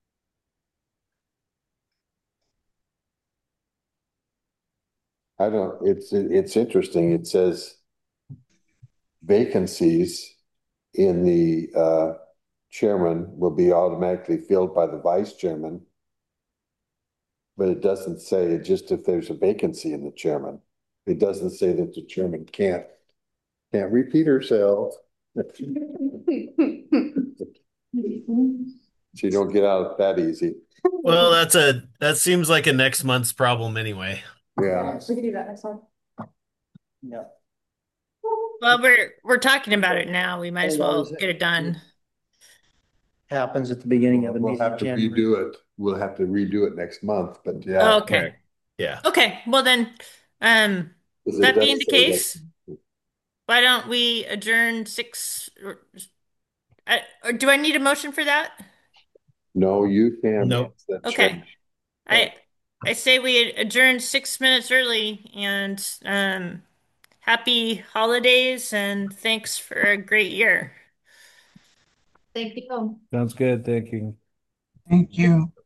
I don't, it's, it's interesting. It says vacancies in the uh, chairman will be automatically filled by the vice chairman. But it doesn't say just if there's a vacancy in the chairman. It doesn't say that the chairman can't, can't repeat herself. She don't get out that easy. Well, that's a that seems like a next month's problem anyway. Yeah. We can do that next one. Yeah. Well, we're we're talking about it now. We might as well get it done. Happens at the beginning of the We'll meeting. have to January. redo it. We'll have to redo it next month, but yeah. Okay. Right. Yeah. Okay. Well then, um, Because it that does being the say that- case, why don't we adjourn six? Or, uh, or do I need a motion for that? No, you can. Nope. That's Okay. right. I I say we adjourn six minutes early and um, happy holidays and thanks for a great year. Thank you. Sounds good. Thank you. Thank you.